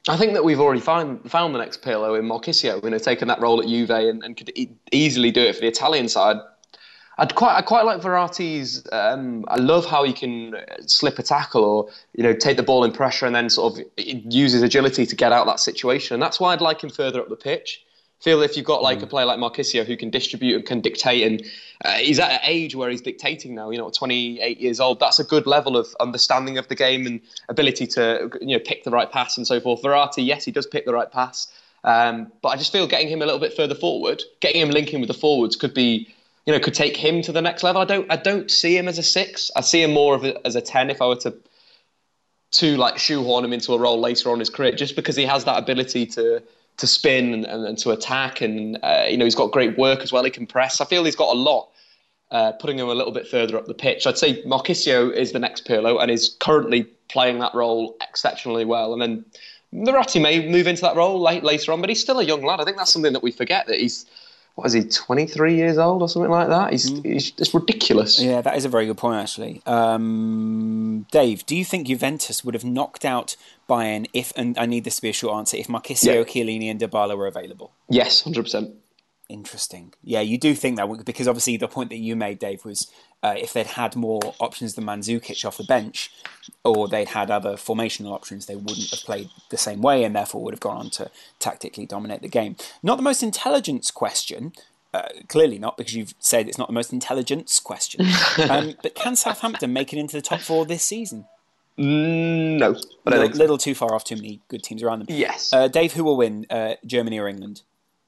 I think that we've already found found the next Pirlo in Marchisio, you know, taking that role at Juve and, and could e- easily do it for the Italian side. I'd quite, I quite like Verratti's. Um, I love how he can slip a tackle, or you know, take the ball in pressure and then sort of use his agility to get out that situation. And that's why I'd like him further up the pitch. I feel if you've got like mm. a player like Marchisio who can distribute and can dictate, and uh, he's at an age where he's dictating now. You know, twenty-eight years old. That's a good level of understanding of the game and ability to you know pick the right pass and so forth. Verratti, yes, he does pick the right pass, um, but I just feel getting him a little bit further forward, getting him linking with the forwards could be. You know, could take him to the next level. I don't, I don't see him as a six. I see him more of a, as a ten if I were to, to like shoehorn him into a role later on in his career, just because he has that ability to to spin and, and, and to attack, and uh, you know he's got great work as well. He can press. I feel he's got a lot. Uh, putting him a little bit further up the pitch, I'd say Marchisio is the next Pirlo and is currently playing that role exceptionally well. And then Verratti may move into that role late, later on, but he's still a young lad. I think that's something that we forget, that he's. What is he, twenty-three years old or something like that? He's, mm. he's it's ridiculous. Yeah, that is a very good point, actually. Um, Dave, do you think Juventus would have knocked out Bayern if, and I need this to be a short answer, if Marchisio, yeah. Chiellini and Dybala were available? Yes, one hundred percent. Interesting. Yeah, you do think that, because obviously the point that you made, Dave, was uh, if they'd had more options than Mandzukic off the bench, or they'd had other formational options, they wouldn't have played the same way and therefore would have gone on to tactically dominate the game. Not the most intelligence question, uh, clearly not, because you've said it's not the most intelligence question. um, but can Southampton make it into the top four this season? Mm, no. A little, so. little too far off, too many good teams around them. Yes. Uh, Dave, who will win, uh, Germany or England?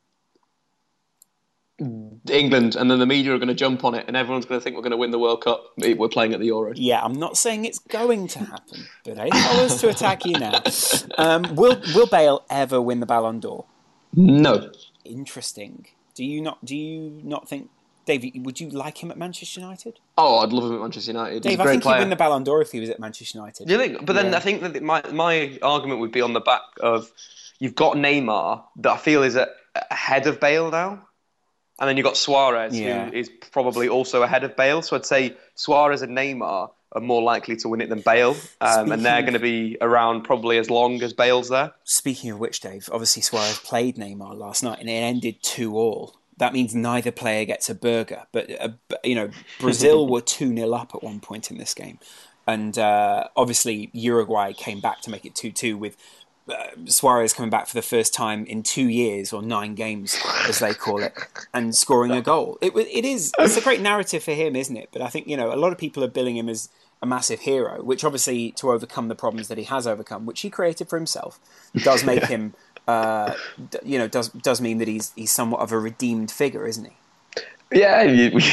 England, and then the media are going to jump on it and everyone's going to think we're going to win the World Cup. We're playing at the Euros. Yeah, I'm not saying it's going to happen, but if I was to attack you now, um, will will Bale ever win the Ballon d'Or? No. Interesting. Do you not? Do you not think, Dave? Would you like him at Manchester United? Oh, I'd love him at Manchester United. Dave, He's a I great think player. he'd win the Ballon d'Or if he was at Manchester United. Do you think? But then yeah. I think that my my argument would be on the back of you've got Neymar that I feel is at, ahead of Bale now. And then you've got Suarez, yeah. who is probably also ahead of Bale. So I'd say Suarez and Neymar are more likely to win it than Bale. Um, and they're going to be around probably as long as Bale's there. Speaking of which, Dave, obviously Suarez played Neymar last night and it ended two all. That means neither player gets a burger. But, uh, you know, Brazil were two nil up at one point in this game. And uh, obviously Uruguay came back to make it two two with Uh, Suarez coming back for the first time in two years or nine games, as they call it, and scoring a goal. It it is it's a great narrative for him, isn't it? But I think you know a lot of people are billing him as a massive hero, which obviously to overcome the problems that he has overcome, which he created for himself, does make yeah. him uh, you know does does mean that he's he's somewhat of a redeemed figure, isn't he? Yeah,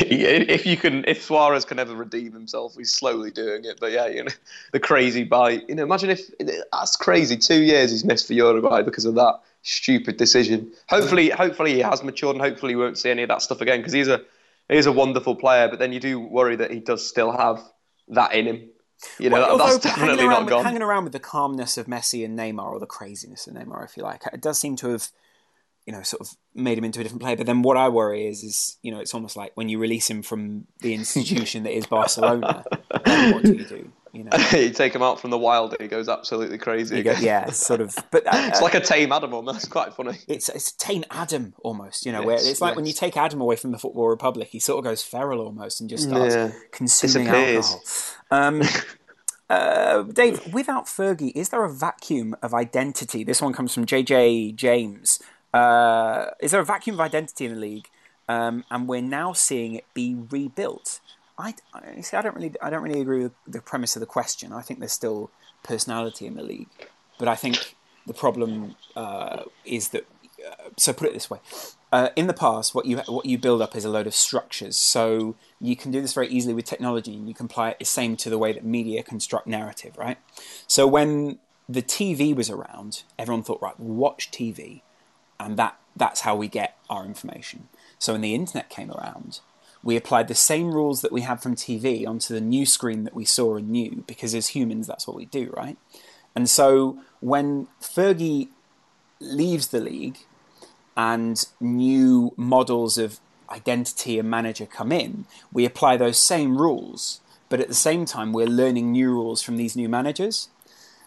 if you can, if Suarez can ever redeem himself, he's slowly doing it. But yeah, you know, the crazy bite. You know, imagine if that's crazy. Two years he's missed for Uruguay because of that stupid decision. Hopefully, hopefully he has matured, and hopefully we won't see any of that stuff again because he's a he's a wonderful player. But then you do worry that he does still have that in him. You know, well, that, that's definitely hanging around, not gone. Hanging around with the calmness of Messi and Neymar, or the craziness of Neymar, if you like, it does seem to have. You know, sort of made him into a different player. But then what I worry is, is you know, it's almost like when you release him from the institution that is Barcelona, then what do you do? You know, you take him out from the wild and he goes absolutely crazy. Go, yeah, it's sort of. But uh, it's like a tame Adam almost. That's quite funny. It's it's tame Adam almost. You know, yes, where it's like yes. when you take Adam away from the Football Republic, he sort of goes feral almost and just starts yeah. consuming alcohol. Um, Uh, Dave, without Fergie, is there a vacuum of identity? This one comes from J J James. Uh, is there a vacuum of identity in the league, um, and we're now seeing it be rebuilt? I, I see. I don't really, I don't really agree with the premise of the question. I think there's still personality in the league, but I think the problem uh, is that. Uh, so put it this way: uh, in the past, what you what you build up is a load of structures. So you can do this very easily with technology, and you can apply it the same to the way that media construct narrative, right? So when the T V was around, everyone thought, right, we'll watch T V. And that that's how we get our information. So when the internet came around, we applied the same rules that we had from T V onto the new screen that we saw and knew, because as humans, that's what we do, right? And so when Fergie leaves the league and new models of identity and manager come in, we apply those same rules, but at the same time, we're learning new rules from these new managers.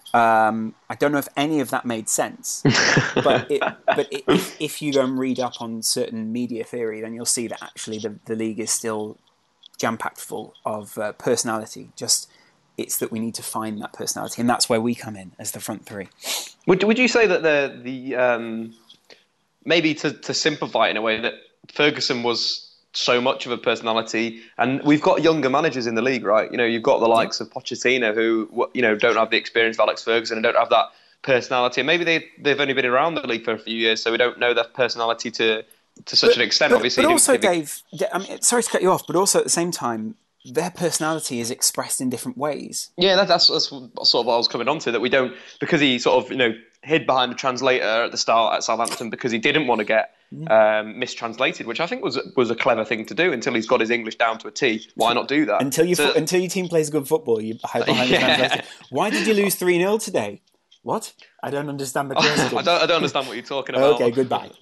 Um, I don't know if any of that made sense, but it, but it, if, if you go and read up on certain media theory, then you'll see that actually the, the league is still jam-packed full of uh, personality. Just it's that we need to find that personality, and that's where we come in as the front three. Would Would you say that the the um, maybe to to simplify it in a way that Ferguson was so much of a personality, and we've got younger managers in the league, right? You know, you've got the likes of Pochettino who, you know, don't have the experience of Alex Ferguson and don't have that personality. And maybe they they've only been around the league for a few years, so we don't know their personality to to such but, an extent. But, obviously, but also, they, Dave, I mean, sorry to cut you off, but also at the same time, their personality is expressed in different ways. Yeah, that, that's, that's sort of what I was coming on to, that we don't, because he sort of, you know, hid behind a translator at the start at Southampton because he didn't want to get um, mistranslated, which I think was was a clever thing to do until he's got his English down to a T. Why not do that? Until you so, until your team plays good football, you hide behind yeah. the translator. Why did you lose three nil today? What? I don't understand the question. I don't I don't understand what you're talking about. Okay, goodbye.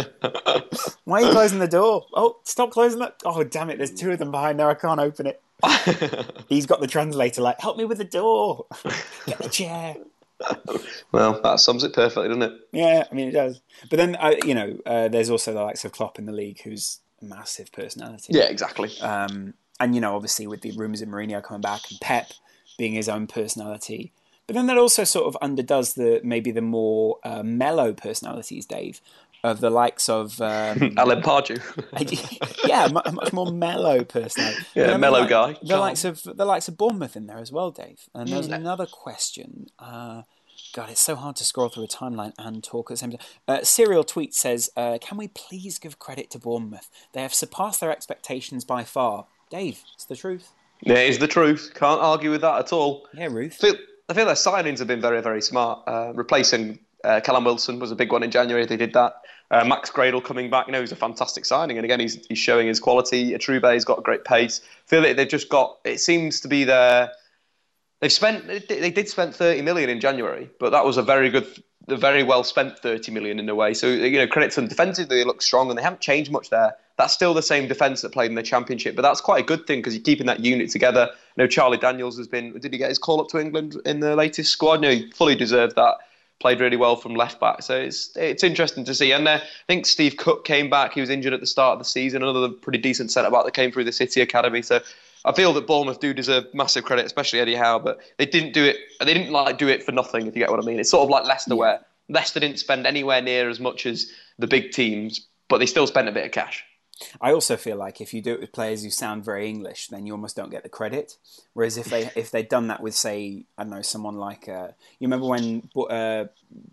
Why are you closing the door? Oh, stop closing that. Oh, damn it, there's two of them behind there. I can't open it. He's got the translator like, help me with the door. Get the chair. Well, that sums it perfectly, doesn't it? Yeah, I mean, it does. But then, uh, you know, uh, there's also the likes of Klopp in the league, who's a massive personality. Yeah, exactly. Um, and, you know, obviously with the rumours of Mourinho coming back and Pep being his own personality. But then that also sort of underdoes the maybe the more uh, mellow personalities, Dave, of the likes of um, Alan Pardew. yeah, a much more mellow personality. Yeah, I mean, mellow like, guy. The likes of the likes of Bournemouth in there as well, Dave. And there's mm. another question. Uh, God, it's so hard to scroll through a timeline and talk at the same time. Uh, Serial Tweet says, uh, "Can we please give credit to Bournemouth? They have surpassed their expectations by far." Dave, it's the truth. Yeah, it is the truth. Can't argue with that at all. Yeah, Ruth. I feel, I feel their signings have been very, very smart. Uh, replacing uh, Callum Wilson was a big one in January. They did that. Uh, Max Gradle coming back, you know, he's a fantastic signing. And again, he's he's showing his quality. Atrube's got great pace. I feel like they've just got, it seems to be their, they've spent, they did spend thirty million in January, but that was a very good, a very well spent thirty million in a way. So, you know, credit to them defensively, they look strong and they haven't changed much there. That's still the same defence that played in the Championship, but that's quite a good thing because you're keeping that unit together. You know, Charlie Daniels has been, did he get his call up to England in the latest squad? No, he fully deserved that. Played really well from left back. So it's it's interesting to see. And uh, I think Steve Cook came back. He was injured at the start of the season. Another pretty decent centre back that came through the City Academy. So I feel that Bournemouth do deserve massive credit, especially Eddie Howe, but they didn't do it, they didn't like do it for nothing, if you get what I mean. It's sort of like Leicester, yeah. where Leicester didn't spend anywhere near as much as the big teams, but they still spent a bit of cash. I also feel like if you do it with players who sound very English, then you almost don't get the credit. Whereas if they if they'd done that with, say, I don't know, someone like uh, you remember when uh,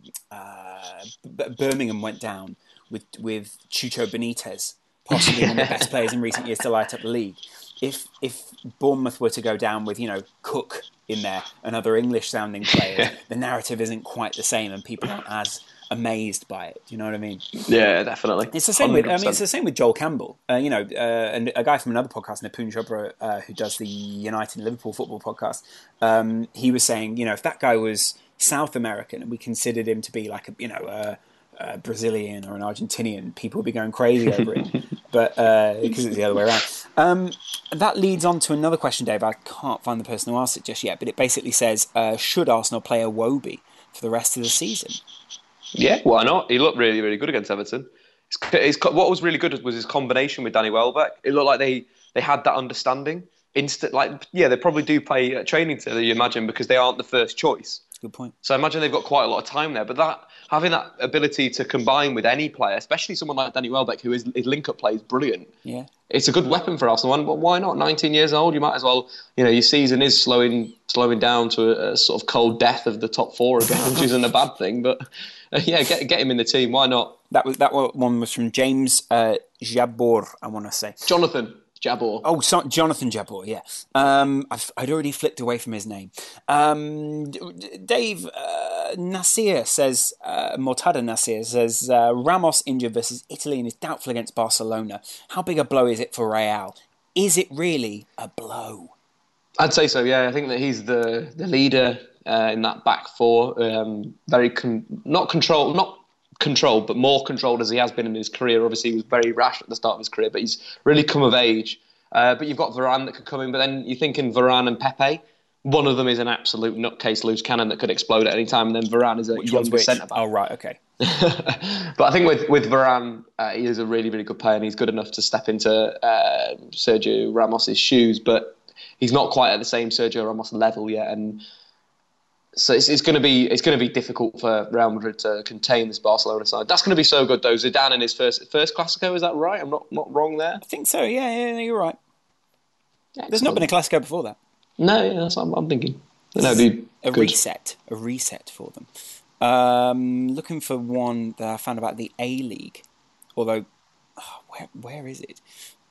uh, Birmingham went down with with Chucho Benitez, possibly one of the best players in recent years to light up the league. If if Bournemouth were to go down with, you know, Cook in there and other English sounding players, the narrative isn't quite the same, and people aren't as amazed by it. Do you know what I mean? Yeah, definitely. It's the same with. I mean, it's the same with Joel Campbell. Uh, you know, uh, and a guy from another podcast, Nipun Chopra, uh, who does the United and Liverpool football podcast. Um, he was saying, you know, if that guy was South American and we considered him to be like a, you know, a, a Brazilian or an Argentinian, people would be going crazy over it. But uh, because it's the other way around. Um, that leads on to another question, Dave. I can't find the person who asked it just yet, but it basically says, uh, should Arsenal play Iwobi for the rest of the season? Yeah, why not? He looked really, really good against Everton. His, his, what was really good was his combination with Danny Welbeck. It looked like they, they had that understanding. Instant, like yeah, they probably do play uh, training together, you imagine, because they aren't the first choice. Good point. So I imagine they've got quite a lot of time there. But that having that ability to combine with any player, especially someone like Danny Welbeck, who is his link-up play is brilliant. Yeah, it's a good weapon for Arsenal. But why not? nineteen years old, you might as well. You know, your season is slowing slowing down to a, a sort of cold death of the top four again, which isn't a bad thing. But uh, yeah, get get him in the team. Why not? That was that one was from James uh, Jabor, I want to say. Jonathan. Jabor. Oh, so, Jonathan Jabor, yeah. Um, I've, I'd already flipped away from his name. Um, Dave uh, Nasir says, uh, Mortada Nasir says, uh, Ramos injured versus Italy and is doubtful against Barcelona. How big a blow is it for Real? Is it really a blow? I'd say so, yeah. I think that he's the, the leader uh, in that back four. Um, very, con- not controlled, not controlled, but more controlled as he has been in his career. Obviously, he was very rash at the start of his career, but he's really come of age. Uh, but you've got Varane that could come in, but then you're thinking Varane and Pepe. One of them is an absolute nutcase loose cannon that could explode at any time, and then Varane is a Which one's younger which? centre-back. Oh, right, okay. But I think with, with Varane, uh, he is a really, really good player, and he's good enough to step into uh, Sergio Ramos's shoes, but he's not quite at the same Sergio Ramos level yet, and so it's, it's going to be it's going to be difficult for Real Madrid to contain this Barcelona side. That's going to be so good, though. Zidane in his first first Clasico, is that right? I'm not not wrong there. I think so. Yeah, yeah, you're right. Excellent. There's not been a Clasico before that. No, yeah, that's what I'm, I'm thinking. That'd be a good. reset, a reset for them. Um, looking for one that I found about the A-League, although oh, where where is it?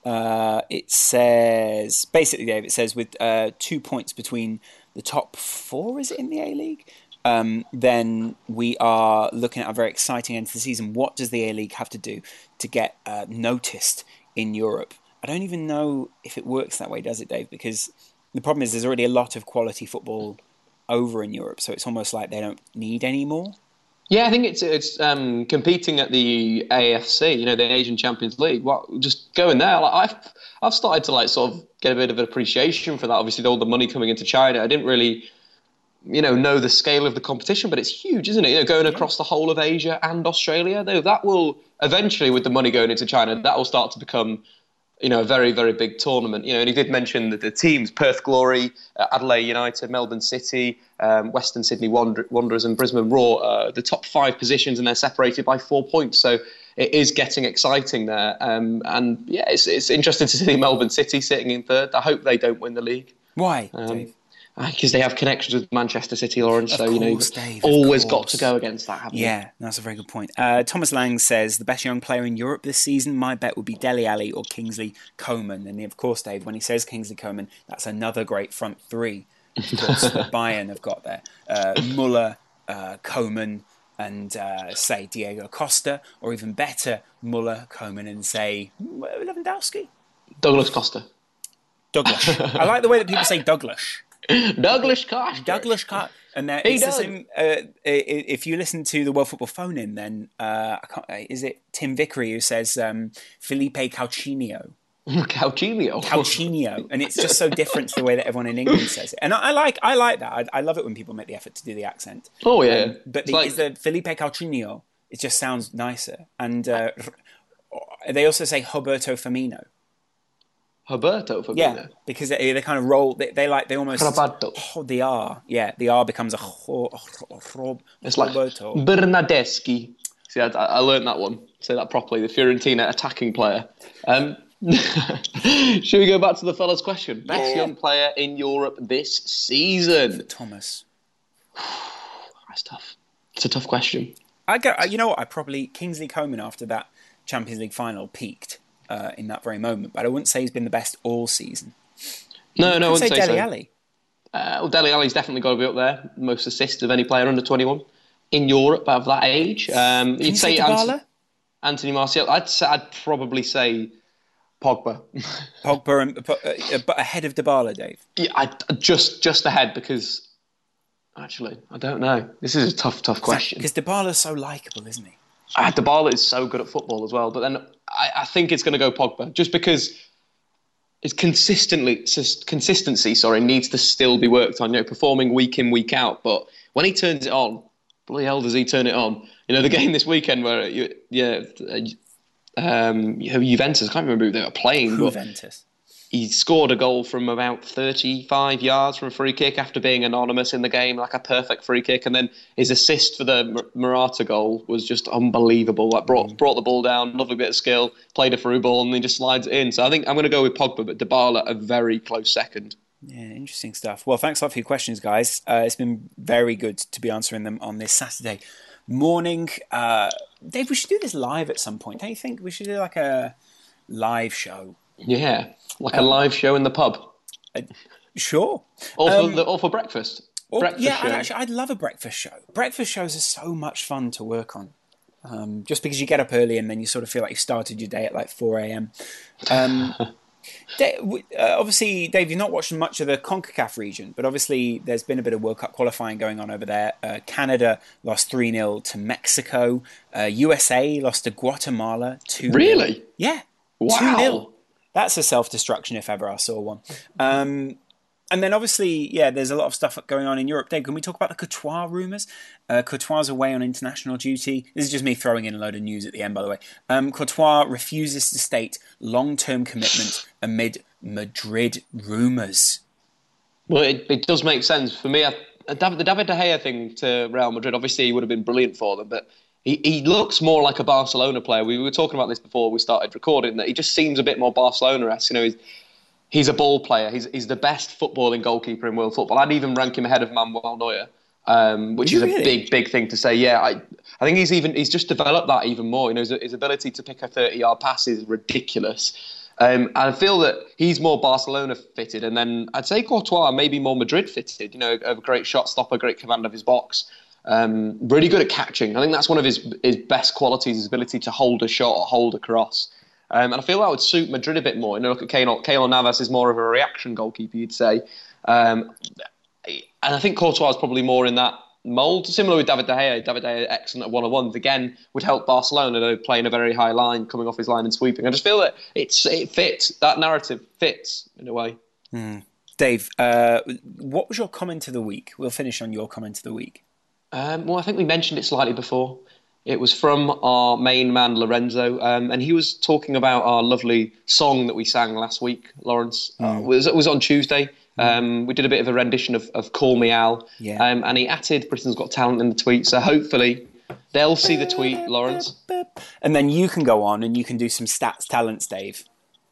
Uh, it says basically, Dave. It says with uh, two points between the top four. Is it in the A-League? Um, then we are looking at a very exciting end to the season. What does the A-League have to do to get uh, noticed in Europe? I don't even know if it works that way, does it, Dave? Because the problem is there's already a lot of quality football over in Europe, so it's almost like they don't need any more. Yeah, I think it's it's um, competing at the A F C, you know, the Asian Champions League. What, just going there, like, I've I've started to like sort of get a bit of an appreciation for that. Obviously, all the money coming into China, I didn't really, you know, know the scale of the competition, but it's huge, isn't it? You know, going across the whole of Asia and Australia, though, that will eventually, with the money going into China, that will start to become, you know, a very, very big tournament. You know, and he did mention that the teams, Perth Glory, uh, Adelaide United, Melbourne City, um, Western Sydney Wander- Wanderers and Brisbane Roar, uh, the top five positions, and they're separated by four points. So it is getting exciting there. Um, and yeah, it's, it's interesting to see Melbourne City sitting in third. I hope they don't win the league. Why, Um, Dave? Because they have connections with Manchester City, Lawrence. Of So, you know, course, Dave, of always got course. to go against that, haven't you? Yeah, that's a very good point. Uh, Thomas Lang says, the best young player in Europe this season, my bet would be Dele Alli or Kingsley Coman. And of course, Dave, when he says Kingsley Coman, that's another great front three, of course, that Bayern have got there. Uh, Muller, uh, Coman, and uh, say Diego Costa, or even better, Muller, Coman, and say Lewandowski. Douglas Costa. Douglas. I like the way that people say Douglas. Douglas Costa. Douglas Costa. And uh, He it's the does. same. Uh, if you listen to the World Football phone in, then uh, I can't, is it Tim Vickery who says um, Felipe Coutinho? Coutinho. Coutinho, and it's just so different to the way that everyone in England says it. And I, I like, I like that. I, I love it when people make the effort to do the accent. Oh yeah, Um, but It's the, like- is the Felipe Coutinho? It just sounds nicer. And uh, they also say Roberto Firmino. Roberto Firmino. Yeah, because they, they kind of roll. They, they like they almost Roberto. Oh, the R. Yeah, the R becomes a ho, ho, ro, It's like Roberto. Bernadeschi. See, I, I learned that one. Say that properly. The Fiorentina attacking player. Um, should we go back to the fella's question? Best Yeah. young player in Europe this season? Thomas. That's tough. It's a tough question. I go. You know what? I probably Kingsley Coman after that Champions League final peaked uh, in that very moment, but I wouldn't say he's been the best all season. No, no, I I'd say wouldn't say Dele so. Alli. Uh, well, Dele Alli's definitely got to be up there. Most assists of any player under twenty-one in Europe of that age. Um, Can you'd you say Ant- Dybala? Anthony Martial. I'd say, I'd probably say Pogba. Pogba, and, uh, but ahead of Dybala, Dave. Yeah, I, just just ahead because actually I don't know. This is a tough, tough question. Because Dybala's so likable, isn't he? Uh, Dybala is so good at football as well, but then I, I think it's going to go Pogba just because it's consistently sus- consistency. Sorry, needs to still be worked on. You know, performing week in, week out, but when he turns it on, bloody hell does he turn it on? You know, the game this weekend where you, yeah, um, you know, Juventus. I can't remember who they were playing, but Juventus. he scored a goal from about thirty-five yards from a free kick after being anonymous in the game, like a perfect free kick. And then his assist for the Mur- Morata goal was just unbelievable. Like brought brought the ball down, lovely bit of skill, played a through ball, and then just slides it in. So I think I'm going to go with Pogba, but Dybala a very close second. Yeah, interesting stuff. Well, thanks a lot for your questions, guys. Uh, it's been very good to be answering them on this Saturday morning. Uh, Dave, we should do this live at some point, don't you think? We should do like a live show. Yeah, like a live show in the pub, Uh, sure. or Um, for, the, or for breakfast. Or- breakfast yeah, show. I'd, actually, I'd love a breakfast show. Breakfast shows are so much fun to work on. Um, just because you get up early and then you sort of feel like you started your day at like four a.m. Um, Da- w- uh, obviously, Dave, you've not watched much of the CONCACAF region, but obviously there's been a bit of World Cup qualifying going on over there. Uh, Canada lost three nil to Mexico. Uh, U S A lost to Guatemala two nil. Really? Yeah. Wow. two nil. That's a self-destruction if ever I saw one. Um, and then obviously, yeah, there's a lot of stuff going on in Europe. Dave, can we talk about the Courtois rumours? Uh, Courtois away on international duty. This is just me throwing in a load of news at the end, by the way. Um, Courtois refuses to state long-term commitment amid Madrid rumours. Well, it, it does make sense. For me, I, the David De Gea thing to Real Madrid, obviously he would have been brilliant for them, but he, he looks more like a Barcelona player. We were talking about this before we started recording, that he just seems a bit more Barcelona-esque. You know, he's, he's a ball player. He's, he's the best footballing goalkeeper in world football. I'd even rank him ahead of Manuel Neuer. Um, which is really? a big, big thing to say. Yeah, I, I think he's even he's just developed that even more. You know, his, his ability to pick a thirty-yard pass is ridiculous. Um, I feel that he's more Barcelona fitted, and then I'd say Courtois maybe more Madrid fitted. You know, a great shot stopper, great command of his box, um, really good at catching. I think that's one of his his best qualities: his ability to hold a shot or hold a cross. Um, and I feel that would suit Madrid a bit more. You know, look at Keylor, Keylor Navas is more of a reaction goalkeeper, you'd say. Um, And I think Courtois is probably more in that mould. Similar with David De Gea. David De Gea, excellent at one-on-ones. Again, would help Barcelona. They're playing a very high line, coming off his line and sweeping. I just feel that it's it fits. That narrative fits in a way. Mm. Dave, uh, what was your comment of the week? We'll finish on your comment of the week. Um, well, I think we mentioned it slightly before. It was from our main man, Lorenzo, um, and he was talking about our lovely song that we sang last week, Lawrence. Mm. Uh, it, was, it was on Tuesday. Um, we did a bit of a rendition of, of Call Me Al, yeah. um, and he added Britain's Got Talent in the tweet, so hopefully they'll see the tweet, Lawrence. And then you can go on and you can do some stats talents, Dave.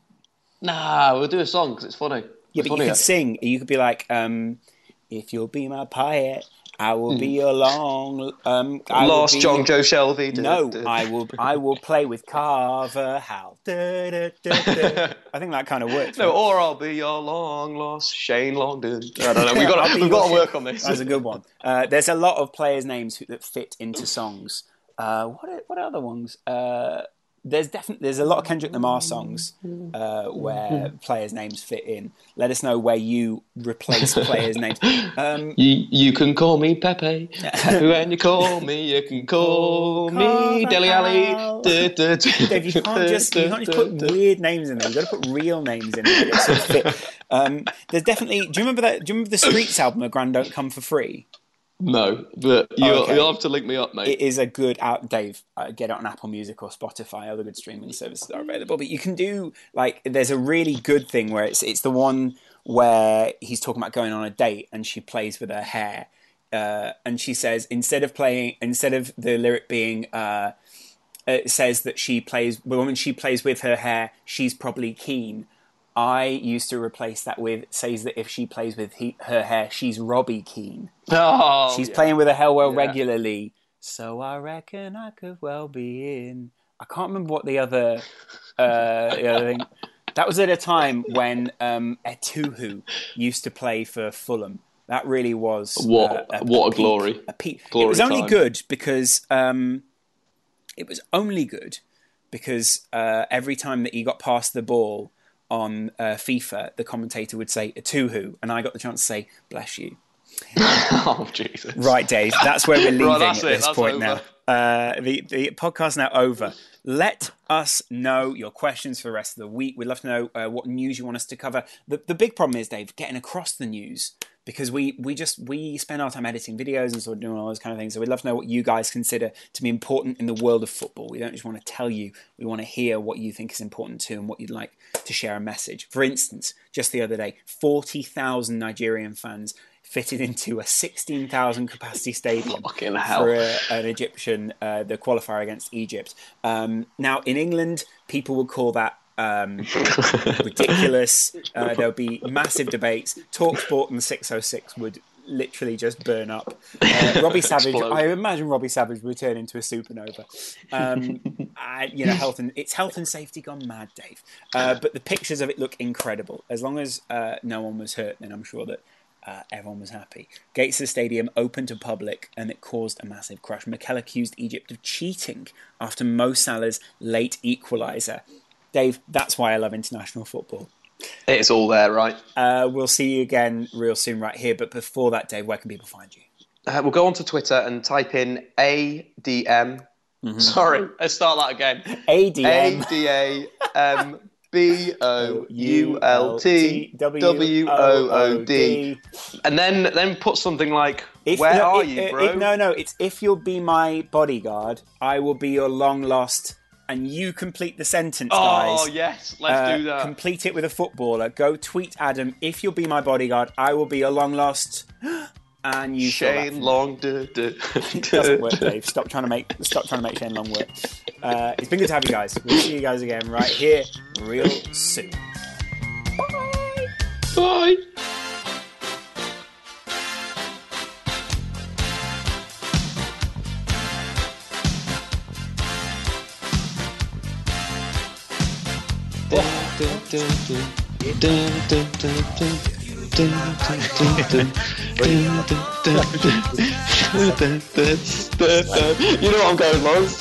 Nah, we'll do a song because it's funny. Yeah, it's but funnier. You could sing. You could be like, um, if you'll be my poet, I will be your long... Um, I Lost will be John your... Joe Shelby. No, I will I will play with Carver Hal. Da, da, da, da. I think that kind of works. No, right? or I'll be your long lost Shane Longdon. I don't know. We've got, we've got to work on this. That's a good one. Uh, there's a lot of players' names who, that fit into songs. Uh, what are, what are other ones? Uh, there's definitely there's a lot of Kendrick Lamar songs uh, where players' names fit in. Let us know where you replace players' names. Um, you you can call me Pepe. When you call me, you can call me Dele Alli. Dave, you can't just you can't just put weird names in there. You've got to put real names in there that sort of fit. Um, there's definitely. Do you remember that? Do you remember the Streets album, "A Grand Don't Come for Free"? No, but you'll, okay. you'll have to link me up, mate. It is a good out, Dave. Uh, get it on Apple Music or Spotify. Other good streaming services are available. But you can do like there's a really good thing where it's it's the one where he's talking about going on a date and she plays with her hair, uh, and she says instead of playing instead of the lyric being uh, it says that she plays the woman she plays with her hair. She's probably keen. I used to replace that with, says that if she plays with he, her hair, she's Robbie Keane. Oh, she's yeah. playing with her hair well yeah. regularly, so I reckon I could well be in. I can't remember what the other, uh, the other thing. That was at a time when um, Etuhu used to play for Fulham. That really was what uh, a, what a, a peak, glory. A peak. Glory it was only time. good because um, it was only good because uh, every time that he got past the ball on uh, FIFA, the commentator would say Etuhu, and I got the chance to say bless you. Oh Jesus! Right, Dave. That's where we're leaving right, at it. this that's point over. now. Uh, the the podcast's now over. Let us know your questions for the rest of the week. We'd love to know uh, what news you want us to cover. The the big problem is, Dave, getting across the news. Because we, we just we spend our time editing videos and sort of doing all those kind of things. So we'd love to know what you guys consider to be important in the world of football. We don't just want to tell you. We want to hear what you think is important too and what you'd like to share a message. For instance, just the other day, forty thousand Nigerian fans fitted into a sixteen thousand capacity stadium Fucking hell. for a, an Egyptian, uh, the qualifier against Egypt. Um, now, in England, people would call that Um, ridiculous. Uh, there'll be massive debates. TalkSport and six oh six would literally just burn up. Uh, Robbie Savage, Explode. I imagine Robbie Savage would turn into a supernova. Um, I, you know, health and it's health and safety gone mad, Dave. Uh, but the pictures of it look incredible. As long as uh, no one was hurt, then I'm sure that uh, everyone was happy. Gates of the stadium opened to public, and it caused a massive crush. Mikel accused Egypt of cheating after Mo Salah's late equaliser. Dave, that's why I love international football. It's all there, right? Uh, we'll see you again real soon right here. But before that, Dave, where can people find you? Uh, we'll go onto Twitter and type in A D M. Mm-hmm. Sorry, let's start that again. A D M. A D A M B O U L T W O O D. And then then put something like, if, where no, are it, you, it, bro? It, no, no, it's if you'll be my bodyguard, I will be your long lost. And you complete the sentence, guys. Oh, yes, let's uh, do that. Complete it with a footballer. Go tweet Adam, if you'll be my bodyguard, I will be your long lost. And you Shane Long. Duh, duh, it doesn't work, Dave. Stop trying to make stop trying to make Shane Long work. Uh, it's been good to have you guys. We'll see you guys again right here real soon. Bye. Bye. You know what I'm going, Lawrence?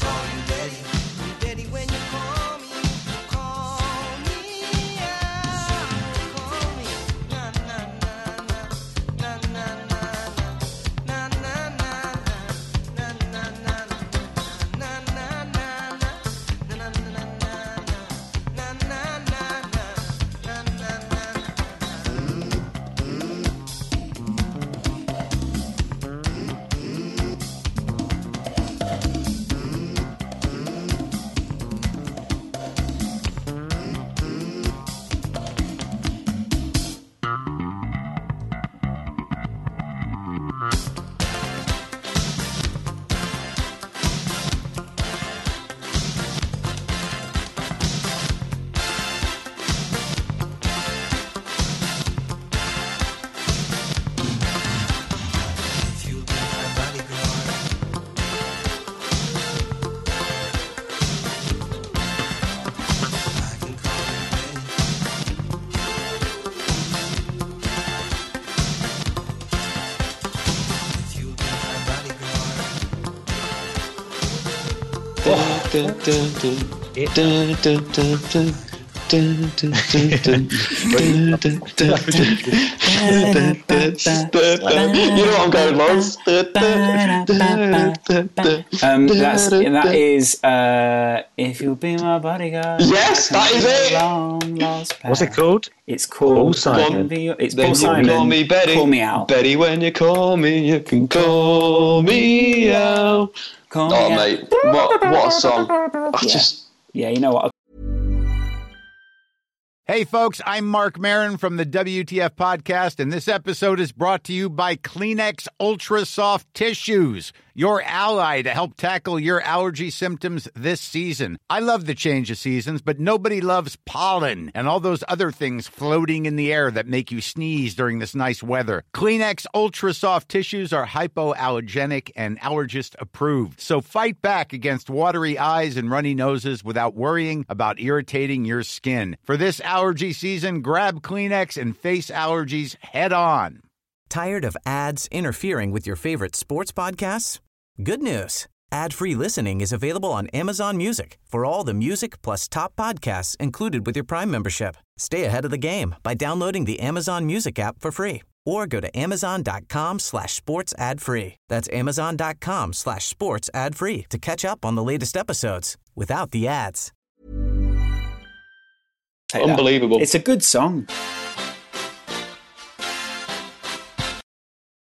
You know what I'm going, Lawrence? um, that's, that is uh, If You'll Be My Bodyguard. Yes, that is it. Long lost path. What's it called? It's called Paul Simon. It's Paul Simon. Call me Betty. Call me out. Betty, when you call me, you can call me out. Call oh, me mate, out. what, what a song. I yeah. just... Yeah, you know what? Hey, folks, I'm Mark Maron from the W T F Podcast, and this episode is brought to you by Kleenex Ultra Soft Tissues, your ally to help tackle your allergy symptoms this season. I love the change of seasons, but nobody loves pollen and all those other things floating in the air that make you sneeze during this nice weather. Kleenex Ultra Soft Tissues are hypoallergenic and allergist approved, so fight back against watery eyes and runny noses without worrying about irritating your skin. For this allergy season, grab Kleenex and face allergies head on. Tired of ads interfering with your favorite sports podcasts? Good news. Ad-free listening is available on Amazon Music for all the music plus top podcasts included with your Prime membership. Stay ahead of the game by downloading the Amazon Music app for free or go to amazon.com slash sports ad free. That's amazon.com slash sports ad free to catch up on the latest episodes without the ads. Unbelievable. It's a good song.